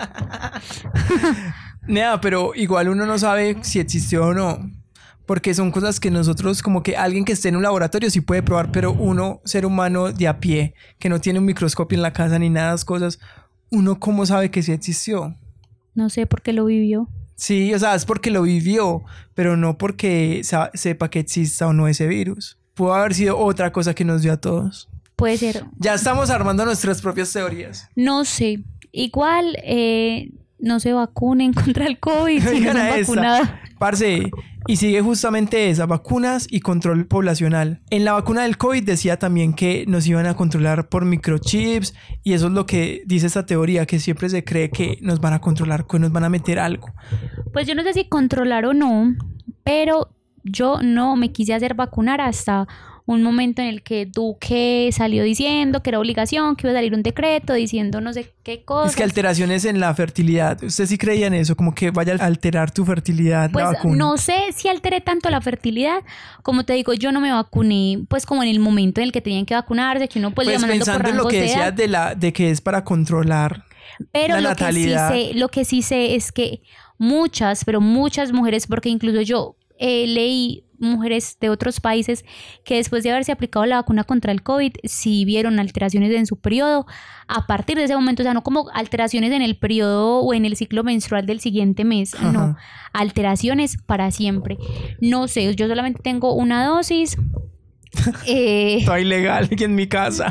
Nada, pero igual uno no sabe si existió o no. Porque son cosas que nosotros, como que alguien que esté en un laboratorio sí puede probar, pero uno, ser humano de a pie, que no tiene un microscopio en la casa ni nada de esas cosas, uno cómo sabe que sí existió. No sé por qué lo vivió. Sí, o sea, es porque lo vivió, pero no porque sepa que exista o no ese virus. Pudo haber sido otra cosa que nos dio a todos. Puede ser. Ya estamos armando nuestras propias teorías. No sé. Igual, eh, no se vacunen contra el COVID si no están vacunados. Parce, y sigue justamente esa, vacunas y control poblacional. En la vacuna del COVID decía también que nos iban a controlar por microchips y eso es lo que dice esta teoría, que siempre se cree que nos van a controlar, que nos van a meter algo. Pues yo no sé si controlar o no, pero yo no me quise hacer vacunar hasta un momento en el que Duque salió diciendo que era obligación, que iba a salir un decreto diciendo no sé qué cosas. Es que alteraciones en la fertilidad. ¿Usted sí creía en eso? Como que vaya a alterar tu fertilidad pues la vacuna. No sé si alteré tanto la fertilidad. Como te digo, yo no me vacuné pues como en el momento en el que tenían que vacunarse, que uno pues, pues iba mandando por pensando en lo que de decías de, la, de que es para controlar pero la lo natalidad. Que sí sé, lo que sí sé es que muchas, pero muchas mujeres, porque incluso yo eh, leí mujeres de otros países que después de haberse aplicado la vacuna contra el COVID sí vieron alteraciones en su periodo a partir de ese momento, o sea, no como alteraciones en el periodo o en el ciclo menstrual del siguiente mes, Ajá. no, alteraciones para siempre. No sé, yo solamente tengo una dosis. eh... Está ilegal aquí en mi casa.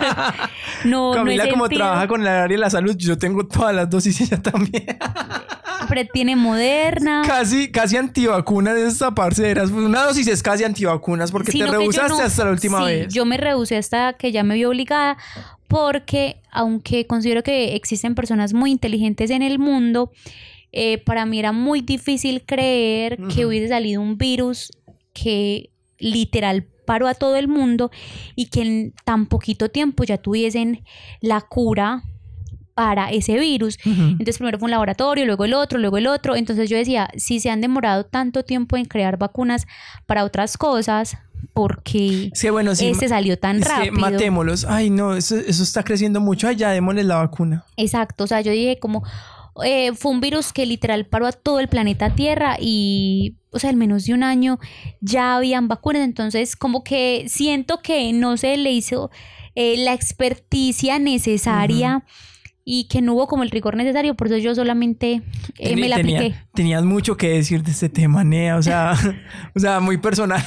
no, Camila no como sentido. Trabaja con el área de la salud, yo tengo todas las dosis y ella también. Pero tiene Moderna. Casi, casi antivacunas de esta parceras. Una dosis es casi antivacunas porque Sino te rehusaste no, hasta la última sí, vez. Yo me rehusé hasta que ya me vi obligada porque aunque considero que existen personas muy inteligentes en el mundo, eh, para mí era muy difícil creer uh-huh. que hubiese salido un virus que literal paró a todo el mundo y que en tan poquito tiempo ya tuviesen la cura para ese virus. Uh-huh. Entonces primero fue un laboratorio, luego el otro, luego el otro. Entonces yo decía, si se han demorado tanto tiempo en crear vacunas para otras cosas, ¿por qué sí, bueno, sí, este salió tan es rápido? Que matémoslos. Ay, no, eso, eso está creciendo mucho. Ay, ya démosle la vacuna. Exacto, o sea, yo dije como... Eh, fue un virus que literal paró a todo el planeta Tierra y, o sea, en menos de un año ya habían vacunas. Entonces, como que siento que no se le hizo eh, la experticia necesaria uh-huh. y que no hubo como el rigor necesario. Por eso yo solamente eh, me la tenía, apliqué. Tenías mucho que decir de este tema, Nea. O sea, o sea, muy personal.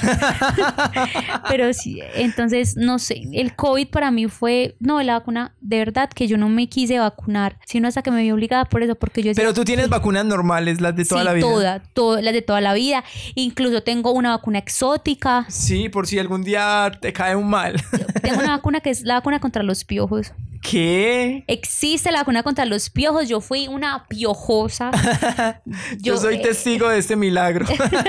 Pero sí, entonces, no sé. El COVID para mí fue... No, la vacuna, de verdad que yo no me quise vacunar, sino hasta que me vi obligada por eso, porque yo... Decía, pero tú tienes sí, vacunas normales, las de toda sí, la vida. todas, todas, las de toda la vida. Incluso tengo una vacuna exótica. Sí, por si algún día te cae un mal. Tengo una vacuna que es la vacuna contra los piojos. ¿Qué? Existe la vacuna contra los piojos. Yo fui una piojosa. Yo, yo soy eh... testigo de este milagro.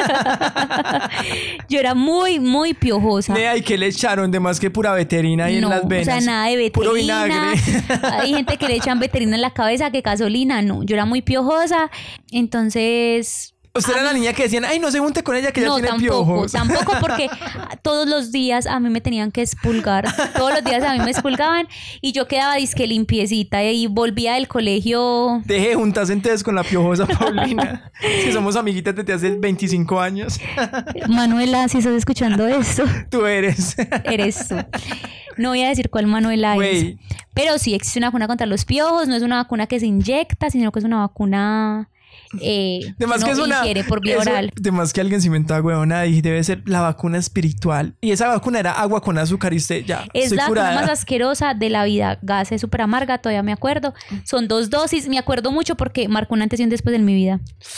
Yo era muy, muy piojosa. Nea, ¿y qué le echaron? De más que pura veterina ahí no, en las venas. O sea, nada de veterina. Puro vinagre. Hay gente que le echan veterina en la cabeza, que gasolina. No, yo era muy piojosa. Entonces... Usted era la niña que decían, ay, no se junte con ella que ella no, tiene tampoco, piojos. tampoco porque todos los días a mí me tenían que expulgar. Todos los días a mí me expulgaban y yo quedaba disque limpiecita y volvía del colegio. Deje de juntarse entonces con la piojosa Paulina. Que somos amiguitas desde hace veinticinco años. Manuela, si estás escuchando esto. Tú eres. Eres tú. No voy a decir cuál Manuela Wey. es. Pero sí existe una vacuna contra los piojos. No es una vacuna que se inyecta, sino que es una vacuna... Eh, Además que, no es una ingiere por vía eso, oral. Además que alguien se inventó huevona y debe ser la vacuna espiritual. Y esa vacuna era agua con azúcar y usted ya es la curada. vacuna más asquerosa de la vida. Gase súper amarga, todavía me acuerdo. Son dos dosis, me acuerdo mucho porque marcó un antes y un después en mi vida.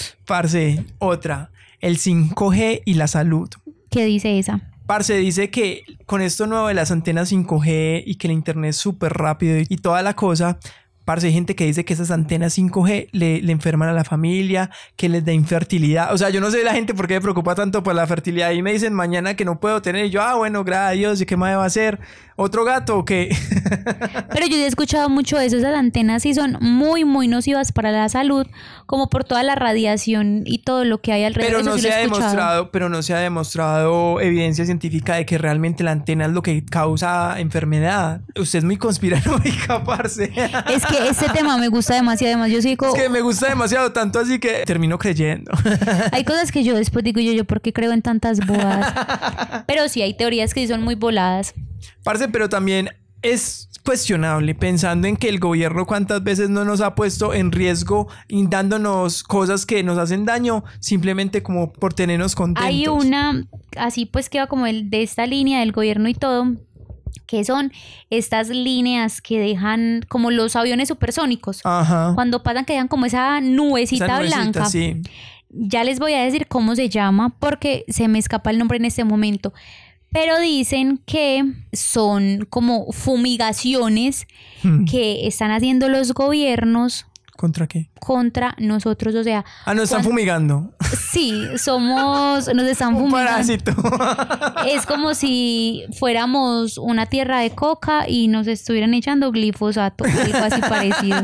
Parce, otra, el cinco G y la salud. ¿Qué dice esa? Parce, dice que con esto nuevo de las antenas cinco G y que el internet es súper rápido y toda la cosa, parce, hay gente que dice que esas antenas cinco G le, le enferman a la familia, que les da infertilidad. O sea, yo no sé la gente por qué me preocupa tanto por la fertilidad. Y me dicen mañana que no puedo tener. Y yo, ah, bueno, gracias a Dios. ¿Y qué más va a hacer? ¿Otro gato o qué? Pero yo he escuchado mucho eso. Esas antenas sí son muy, muy nocivas para la salud, como por toda la radiación y todo lo que hay alrededor. Pero Eso no sí se lo he ha escuchado. demostrado, pero no se ha demostrado evidencia científica de que realmente la antena es lo que causa enfermedad. Usted es muy conspiranoica, parce. Es que este tema me gusta demasiado. Además, yo soy como... Es que me gusta demasiado, tanto así que termino creyendo. Hay cosas que yo después digo yo, yo, ¿por qué creo en tantas bodas? Pero sí, hay teorías que sí son muy voladas. Parce, pero también es cuestionable pensando en que el gobierno cuántas veces no nos ha puesto en riesgo y dándonos cosas que nos hacen daño simplemente como por tenernos contentos. Hay una, así pues que va como el, de esta línea del gobierno y todo, que son estas líneas que dejan como los aviones supersónicos. Ajá. Cuando pasan que dejan como esa nubecita, Esa nubecita, blanca. sí. Ya les voy a decir cómo se llama porque se me escapa el nombre en este momento. Pero dicen que son como fumigaciones Hmm. que están haciendo los gobiernos ¿Contra qué? contra nosotros, o sea... Ah, nos están cuan- fumigando. Sí, somos... Nos están Un fumigando. parásito. Es como si fuéramos una tierra de coca y nos estuvieran echando glifosato, algo así parecido.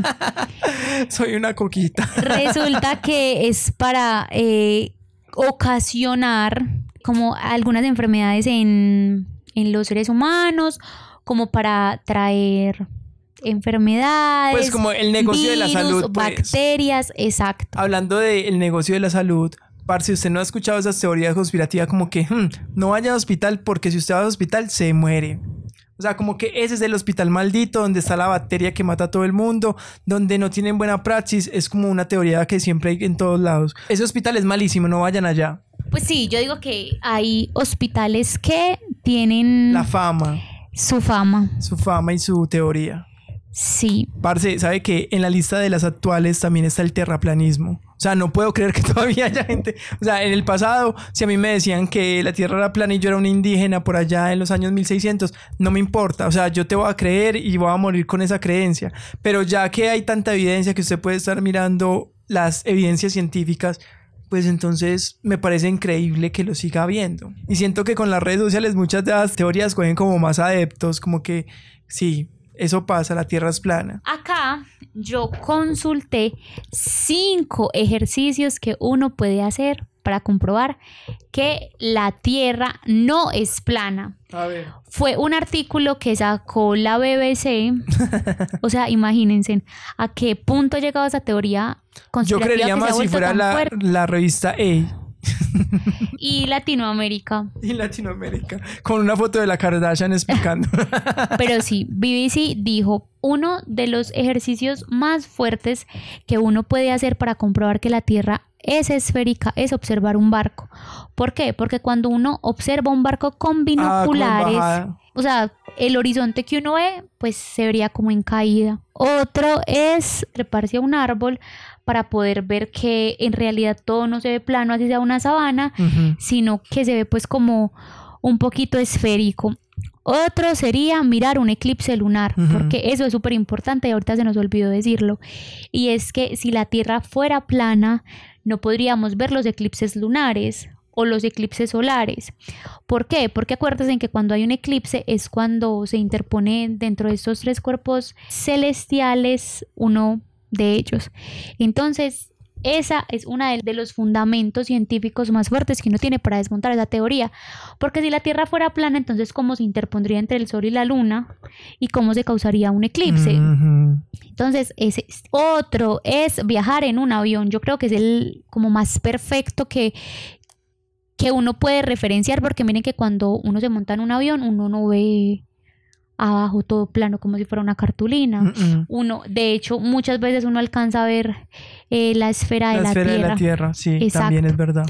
Soy una coquita. Resulta que es para eh, ocasionar como algunas enfermedades en, en los seres humanos, como para traer enfermedades, Pues como el negocio de la virus, salud, pues. bacterias, exacto. Hablando del negocio de la salud, parce, usted no ha escuchado esas teorías conspirativas como que hmm, no vaya al hospital porque si usted va al hospital se muere. O sea, como que ese es el hospital maldito donde está la bacteria que mata a todo el mundo, donde no tienen buena praxis. Es como una teoría que siempre hay en todos lados. Ese hospital es malísimo, no vayan allá. Pues sí, yo digo que hay hospitales que tienen La fama, su fama. su fama y su teoría. Sí. Parce, ¿sabe que en la lista de las actuales también está el terraplanismo? O sea, no puedo creer que todavía haya gente... O sea, en el pasado, si a mí me decían que la Tierra era plana y yo era un indígena por allá en los años mil seiscientos, no me importa. O sea, yo te voy a creer y voy a morir con esa creencia. Pero ya que hay tanta evidencia que usted puede estar mirando las evidencias científicas, pues entonces me parece increíble que lo siga viendo. Y siento que con las redes sociales muchas de las teorías cogen como más adeptos, como que sí... Eso pasa, la Tierra es plana. Acá yo consulté cinco ejercicios que uno puede hacer para comprobar que la Tierra no es plana. A ver. Fue un artículo que sacó la B B C. O sea, imagínense a qué punto ha llegado esa teoría Yo conspirativa creería que se ha más si vuelto fuera tan la, fuerte. la revista A Y Latinoamérica. y Latinoamérica, con una foto de la Kardashian explicando. Pero sí, B B C dijo, uno de los ejercicios más fuertes que uno puede hacer para comprobar que la Tierra es esférica es observar un barco. ¿Por qué? Porque cuando uno observa un barco con binoculares, bajada. o sea, el horizonte que uno ve, pues se vería como en caída. Otro es treparse a un árbol para poder ver que en realidad todo no se ve plano, así sea una sabana, Ujú. sino que se ve pues como un poquito esférico. Otro sería mirar un eclipse lunar, Ujú. porque eso es súper importante y ahorita se nos olvidó decirlo. Y es que si la Tierra fuera plana, no podríamos ver los eclipses lunares o los eclipses solares. ¿Por qué? Porque acuérdense que cuando hay un eclipse es cuando se interpone dentro de estos tres cuerpos celestiales uno de ellos. Entonces, esa es una de, de los fundamentos científicos más fuertes que uno tiene para desmontar esa teoría. Porque si la Tierra fuera plana, entonces ¿cómo se interpondría entre el Sol y la Luna? ¿Y cómo se causaría un eclipse? Uh-huh. Entonces, ese es otro es viajar en un avión. Yo creo que es el como más perfecto que, que uno puede referenciar, porque miren que cuando uno se monta en un avión, uno no ve abajo todo plano como si fuera una cartulina. Uh-uh. Uno, de hecho, muchas veces uno alcanza a ver eh, la esfera de la, la esfera Tierra. de la Tierra, sí, exacto. También es verdad.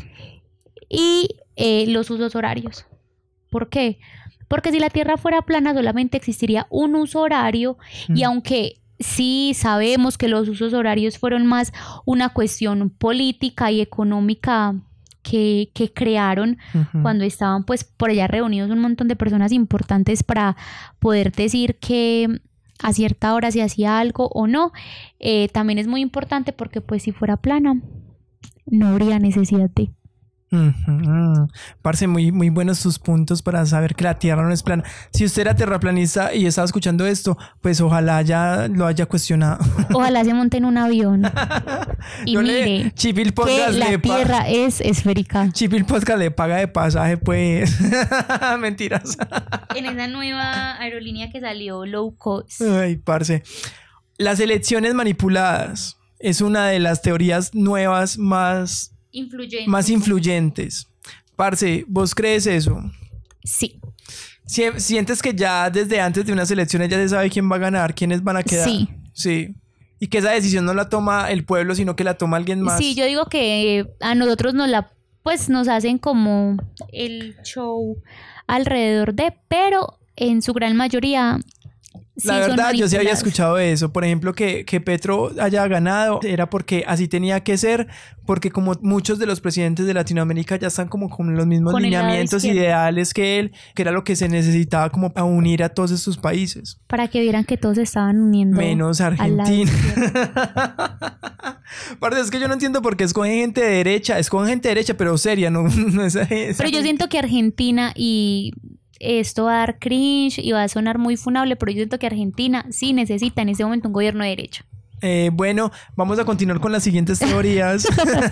Y eh, los usos horarios. ¿Por qué? Porque si la Tierra fuera plana, solamente existiría un uso horario, uh-huh. y aunque sí sabemos que los usos horarios fueron más una cuestión política y económica que, que crearon uh-huh. cuando estaban pues por allá reunidos un montón de personas importantes para poder decir que a cierta hora se hacía algo o no, eh, también es muy importante porque pues si fuera plana no habría necesidad de... Uh-huh. Parce, muy, muy buenos sus puntos para saber que la Tierra no es plana. Si usted era terraplanista y estaba escuchando esto, pues ojalá ya lo haya cuestionado. Ojalá se monte en un avión y no mire le, Chipil Podcast que la le Tierra pa- es esférica. Chipil Podcast le paga de pasaje, pues. Mentiras. En esa nueva aerolínea que salió low cost. Ay, parce. Las elecciones manipuladas es una de las teorías nuevas más Influyentes. Más influyentes. Parce, ¿vos crees eso? Sí. ¿Sientes que ya desde antes de unas elecciones ya se sabe quién va a ganar, quiénes van a quedar? Sí. Sí. Y que esa decisión no la toma el pueblo, sino que la toma alguien más. Sí, yo digo que a nosotros nos la, pues nos hacen como el show alrededor de, pero en su gran mayoría... Sí, la verdad, yo sí había escuchado eso. Por ejemplo, que, que Petro haya ganado era porque así tenía que ser, porque como muchos de los presidentes de Latinoamérica ya están como con los mismos con lineamientos ideales que él, que era lo que se necesitaba como para unir a todos estos países. Para que vieran que todos se estaban uniendo. Menos Argentina. Aparte, es que yo no entiendo por qué escogen gente de derecha. Escogen gente de derecha, pero seria, no, no esa, esa Pero gente. yo siento que Argentina y... esto va a dar cringe y va a sonar muy funable, pero yo siento que Argentina sí necesita en ese momento un gobierno de derecha. Eh, bueno, vamos a continuar con las siguientes teorías.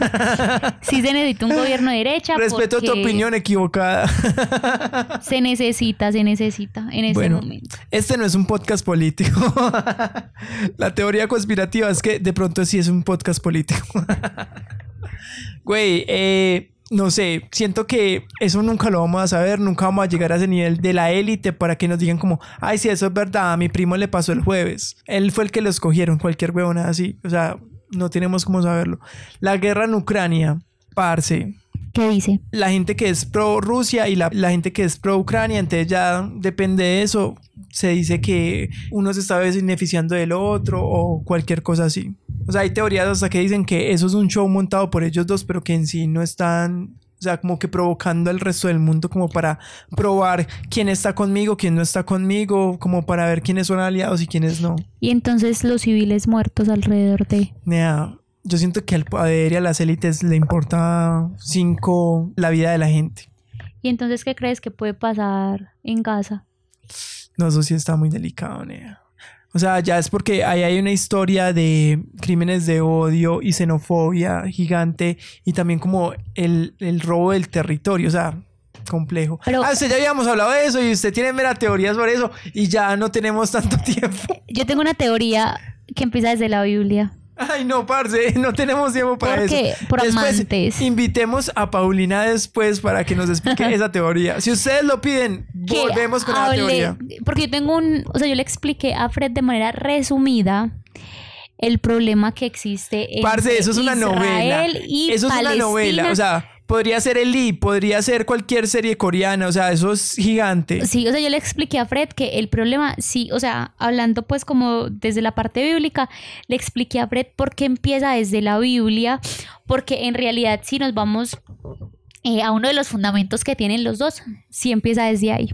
Sí se necesita un gobierno de derecha. Respeto tu opinión equivocada. Se necesita, se necesita en ese bueno, momento. Este no es un podcast político. La teoría conspirativa es que de pronto sí es un podcast político. Güey, eh... no sé, siento que eso nunca lo vamos a saber, nunca vamos a llegar a ese nivel de la élite para que nos digan como, ay, sí, eso es verdad, a mi primo le pasó el jueves. Él fue el que lo escogieron, cualquier huevona así. O sea, no tenemos cómo saberlo. La guerra en Ucrania, parce. ¿Qué dice? La gente que es pro Rusia y la, la gente que es pro Ucrania, entonces ya depende de eso. Se dice que uno se está beneficiando del otro o cualquier cosa así. O sea, hay teorías hasta que dicen que eso es un show montado por ellos dos, pero que en sí no están, o sea, como que provocando al resto del mundo como para probar quién está conmigo, quién no está conmigo, como para ver quiénes son aliados y quiénes no. Y entonces los civiles muertos alrededor de... Mira, yo siento que al poder y a las élites le importa cinco la vida de la gente. ¿Y entonces qué crees que puede pasar en Gaza? No, eso sí está muy delicado, nea. O sea, ya es porque ahí hay una historia de crímenes de odio y xenofobia gigante y también como el, el robo del territorio, o sea, complejo. Pero, ah, usted ya habíamos hablado de eso y usted tiene mera teoría sobre eso y ya no tenemos tanto tiempo. Yo tengo una teoría que empieza desde la Biblia. Ay, no, parce, no tenemos tiempo para ¿Por qué? eso. Por después amantes. Invitemos a Paulina después para que nos explique esa teoría. Si ustedes lo piden, que volvemos con hable, la teoría. Porque yo tengo un... O sea, yo le expliqué a Fred de manera resumida el problema que existe en parce, eso es una novela. Y eso Palestina. Es una novela, o sea... Podría ser Elí, podría ser cualquier serie coreana, o sea, eso es gigante. Sí, o sea, yo le expliqué a Fred que el problema, sí, o sea, hablando pues como desde la parte bíblica, le expliqué a Fred por qué empieza desde la Biblia, porque en realidad si nos vamos eh, a uno de los fundamentos que tienen los dos, sí empieza desde ahí.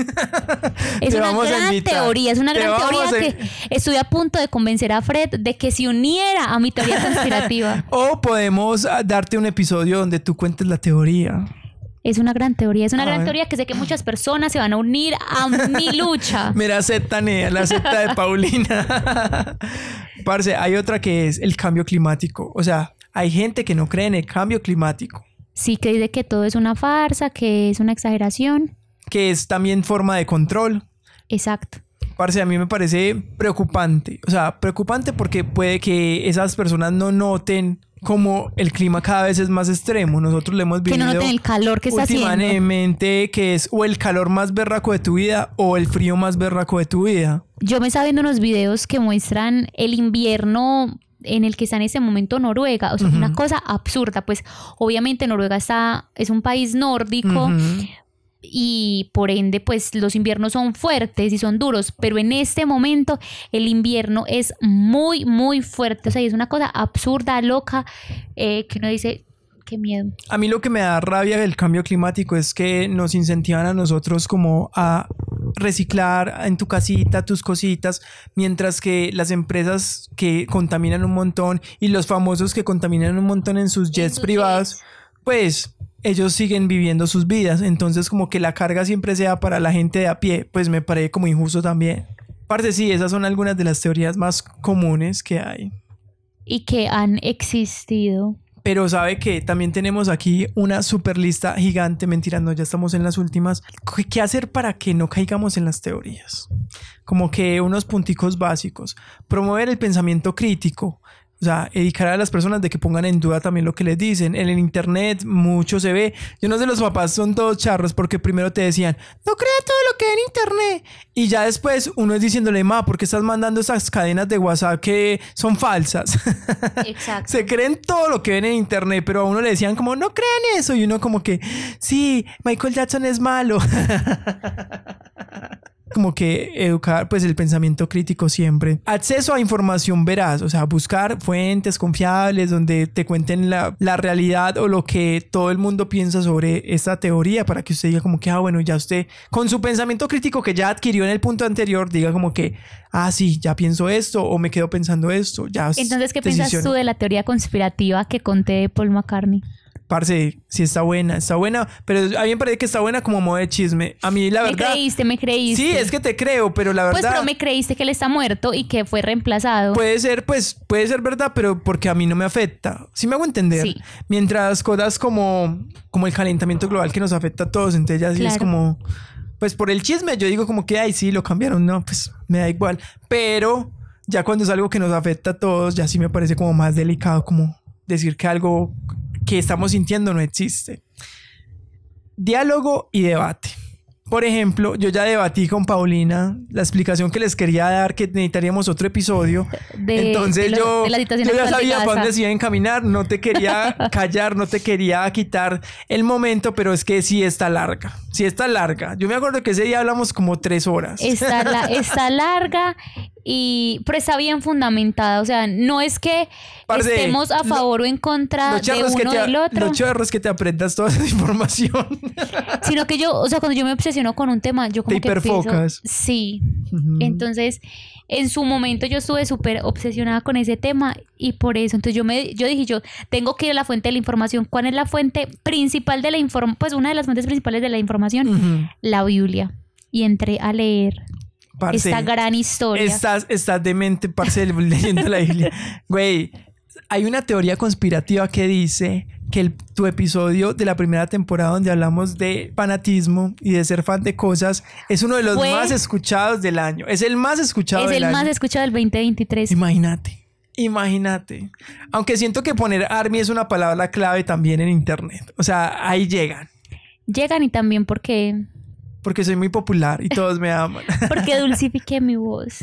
Es una gran teoría, es una gran teoría a... que estoy a punto de convencer a Fred de que se uniera a mi teoría conspirativa. O podemos darte un episodio donde tú cuentes la teoría. Es una gran teoría, es una a gran ver. teoría que sé que muchas personas se van a unir a mi lucha. Mira, acepta, Nea, la acepta de Paulina. Parce, hay otra que es el cambio climático. O sea, hay gente que no cree en el cambio climático. Sí, que dice que todo es una farsa, que es una exageración. Que es también forma de control. Exacto. Parce, a mí me parece preocupante. O sea, preocupante porque puede que esas personas no noten como el clima cada vez es más extremo. Nosotros le hemos vivido que no noten el calor que está haciendo. Últimamente, que es o el calor más berraco de tu vida o el frío más berraco de tu vida. Yo me estaba viendo unos videos que muestran el invierno en el que está en ese momento Noruega. O sea, uh-huh. una cosa absurda. Pues obviamente Noruega está, es un país nórdico. Uh-huh. Y por ende pues los inviernos son fuertes y son duros, pero en este momento el invierno es muy muy fuerte, o sea, es una cosa absurda, loca, eh, que uno dice, qué miedo. A mí lo que me da rabia del cambio climático es que nos incentivan a nosotros como a reciclar en tu casita tus cositas, mientras que las empresas que contaminan un montón y los famosos que contaminan un montón en sus jets privados, pues ellos siguen viviendo sus vidas. Entonces como que la carga siempre sea para la gente de a pie, pues me parece como injusto también. Aparte sí, esas son algunas de las teorías más comunes que hay y que han existido. Pero sabe que también tenemos aquí una super lista gigante. Mentira, no, ya estamos en las últimas. ¿Qué hacer para que no caigamos en las teorías? Como que unos punticos básicos. Promover el pensamiento crítico. O sea, educar a las personas de que pongan en duda también lo que les dicen. En el internet mucho se ve. Yo no sé, los papás son todos charros porque primero te decían, no crea todo lo que ve en internet. Y ya después uno es diciéndole, ma, ¿por qué estás mandando esas cadenas de WhatsApp que son falsas? Exacto. Se creen todo lo que ven en internet, pero a uno le decían como, no crean eso. Y uno como que, sí, Michael Jackson es malo. Como que educar pues el pensamiento crítico siempre. Acceso a información veraz, o sea, buscar fuentes confiables donde te cuenten la, la realidad o lo que todo el mundo piensa sobre esta teoría, para que usted diga como que, ah, bueno, ya usted con su pensamiento crítico que ya adquirió en el punto anterior, diga como que, ah, sí, ya pienso esto o me quedo pensando esto. Ya. Entonces, ¿qué piensas tú de la teoría conspirativa que conté de Paul McCartney? Parce, sí está buena, está buena, pero a mí me parece que está buena como modo de chisme. A mí la verdad... Me creíste, me creíste. Sí, es que te creo, pero la verdad... Pues pero me creíste que él está muerto y que fue reemplazado. Puede ser, pues, puede ser verdad, pero porque a mí no me afecta. ¿Sí me hago entender? Sí. Mientras cosas como, como el calentamiento global que nos afecta a todos, entonces ya sí claro. Es como... Pues por el chisme yo digo como que, ay, sí, lo cambiaron. No, pues me da igual. Pero ya cuando es algo que nos afecta a todos, ya sí me parece como más delicado como decir que algo... que estamos sintiendo no existe. Diálogo y debate. Por ejemplo, yo ya debatí con Paulina la explicación que les quería dar, que necesitaríamos otro episodio. De, Entonces de lo, yo, de yo ya sabía para dónde se iba a encaminar. No te quería callar, no te quería quitar el momento, pero es que sí está larga. Sí está larga. Yo me acuerdo que ese día hablamos como tres horas. Está, la, está larga, y pero está bien fundamentada. O sea, no es que Parce, estemos a favor lo, o en contra de uno te, del otro. Lo chévere es que te aprendas toda esa información. Sino que yo, o sea, cuando yo me obsesiono con un tema, yo como te que hiperfocas. Pienso, sí. Uh-huh. Entonces, en su momento yo estuve súper obsesionada con ese tema y por eso, entonces yo me yo dije, yo tengo que ir a la fuente de la información. ¿Cuál es la fuente principal de la información? Pues una de las fuentes principales de la información, uh-huh. la Biblia. Y entré a leer Parce, esta gran historia. Estás, estás demente, parce, leyendo la Biblia. Güey, hay una teoría conspirativa que dice que el, tu episodio de la primera temporada donde hablamos de fanatismo y de ser fan de cosas es uno de los Fue, más escuchados del año. Es el más escuchado del año. Es el más escuchado del veinte veintitrés. Imagínate, imagínate. Aunque siento que poner ARMY es una palabra clave también en internet. O sea, ahí llegan. Llegan y también porque... Porque soy muy popular y todos me aman. Porque dulcifiqué mi voz.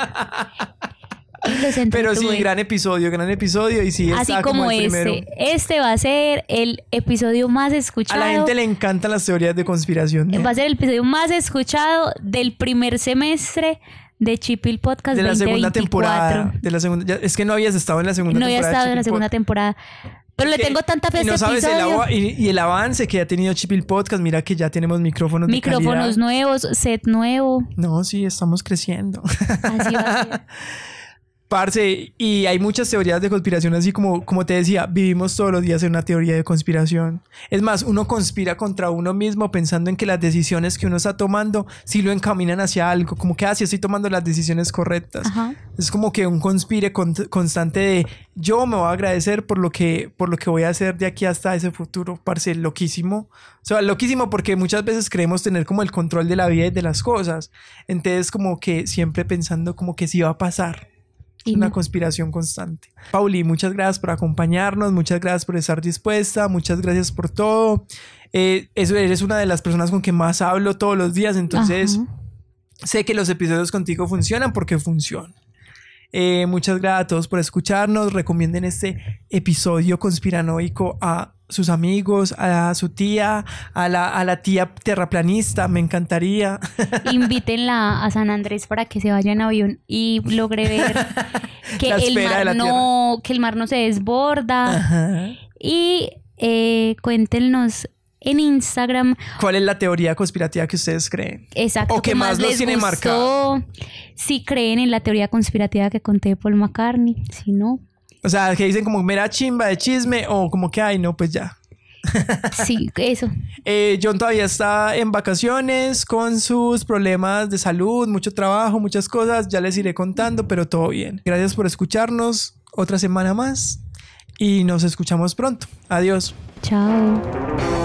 Pero sí, gran episodio, gran episodio. Y sí, así como, como este. Primero. Este va a ser el episodio más escuchado. A la gente le encantan las teorías de conspiración, ¿no? Va a ser el episodio más escuchado del primer semestre de Chipil Podcast de la veinte veinticuatro. Segunda temporada. De la segunda, ya, es que no habías estado en la segunda no temporada. No había estado en la segunda Pod. temporada. Pero le tengo tanta fe a este no sabes episodio. El, y, y el avance que ha tenido Chipil Podcast. Mira que ya tenemos micrófonos de Micrófonos calidad. nuevos, set nuevo. No, sí, estamos creciendo. Así va a ser. Parce, y hay muchas teorías de conspiración, así como, como te decía, vivimos todos los días en una teoría de conspiración. Es más, uno conspira contra uno mismo pensando en que las decisiones que uno está tomando sí lo encaminan hacia algo, como que, ah, sí estoy tomando las decisiones correctas. Ajá. Es como que un conspire con, constante de yo me voy a agradecer por lo que, por lo que voy a hacer de aquí hasta ese futuro, parce, loquísimo. O sea, loquísimo porque muchas veces creemos tener como el control de la vida y de las cosas. Entonces, como que siempre pensando como que sí va a pasar. Es una conspiración constante. Pauli, muchas gracias por acompañarnos, muchas gracias por estar dispuesta, muchas gracias por todo. Eh, eso, eres una de las personas con que más hablo todos los días, entonces Ajá. sé que los episodios contigo funcionan porque funcionan. Eh, muchas gracias a todos por escucharnos. Recomienden este episodio conspiranoico a sus amigos, a su tía, a la, a la tía terraplanista, me encantaría. Invítenla a San Andrés para que se vaya en avión y logre ver que, el mar, no, que el mar no se desborda. Ajá. Y eh, cuéntenos en Instagram ¿cuál es la teoría conspirativa que ustedes creen? Exacto. O que más los tiene marcado. Si creen en la teoría conspirativa que conté de Paul McCartney, si no. O sea, que dicen como mera chimba de chisme o como que, ay, no, pues ya. Sí, eso. Eh, John todavía está en vacaciones con sus problemas de salud, mucho trabajo, muchas cosas. Ya les iré contando, pero todo bien. Gracias por escucharnos otra semana más y nos escuchamos pronto. Adiós. Chao.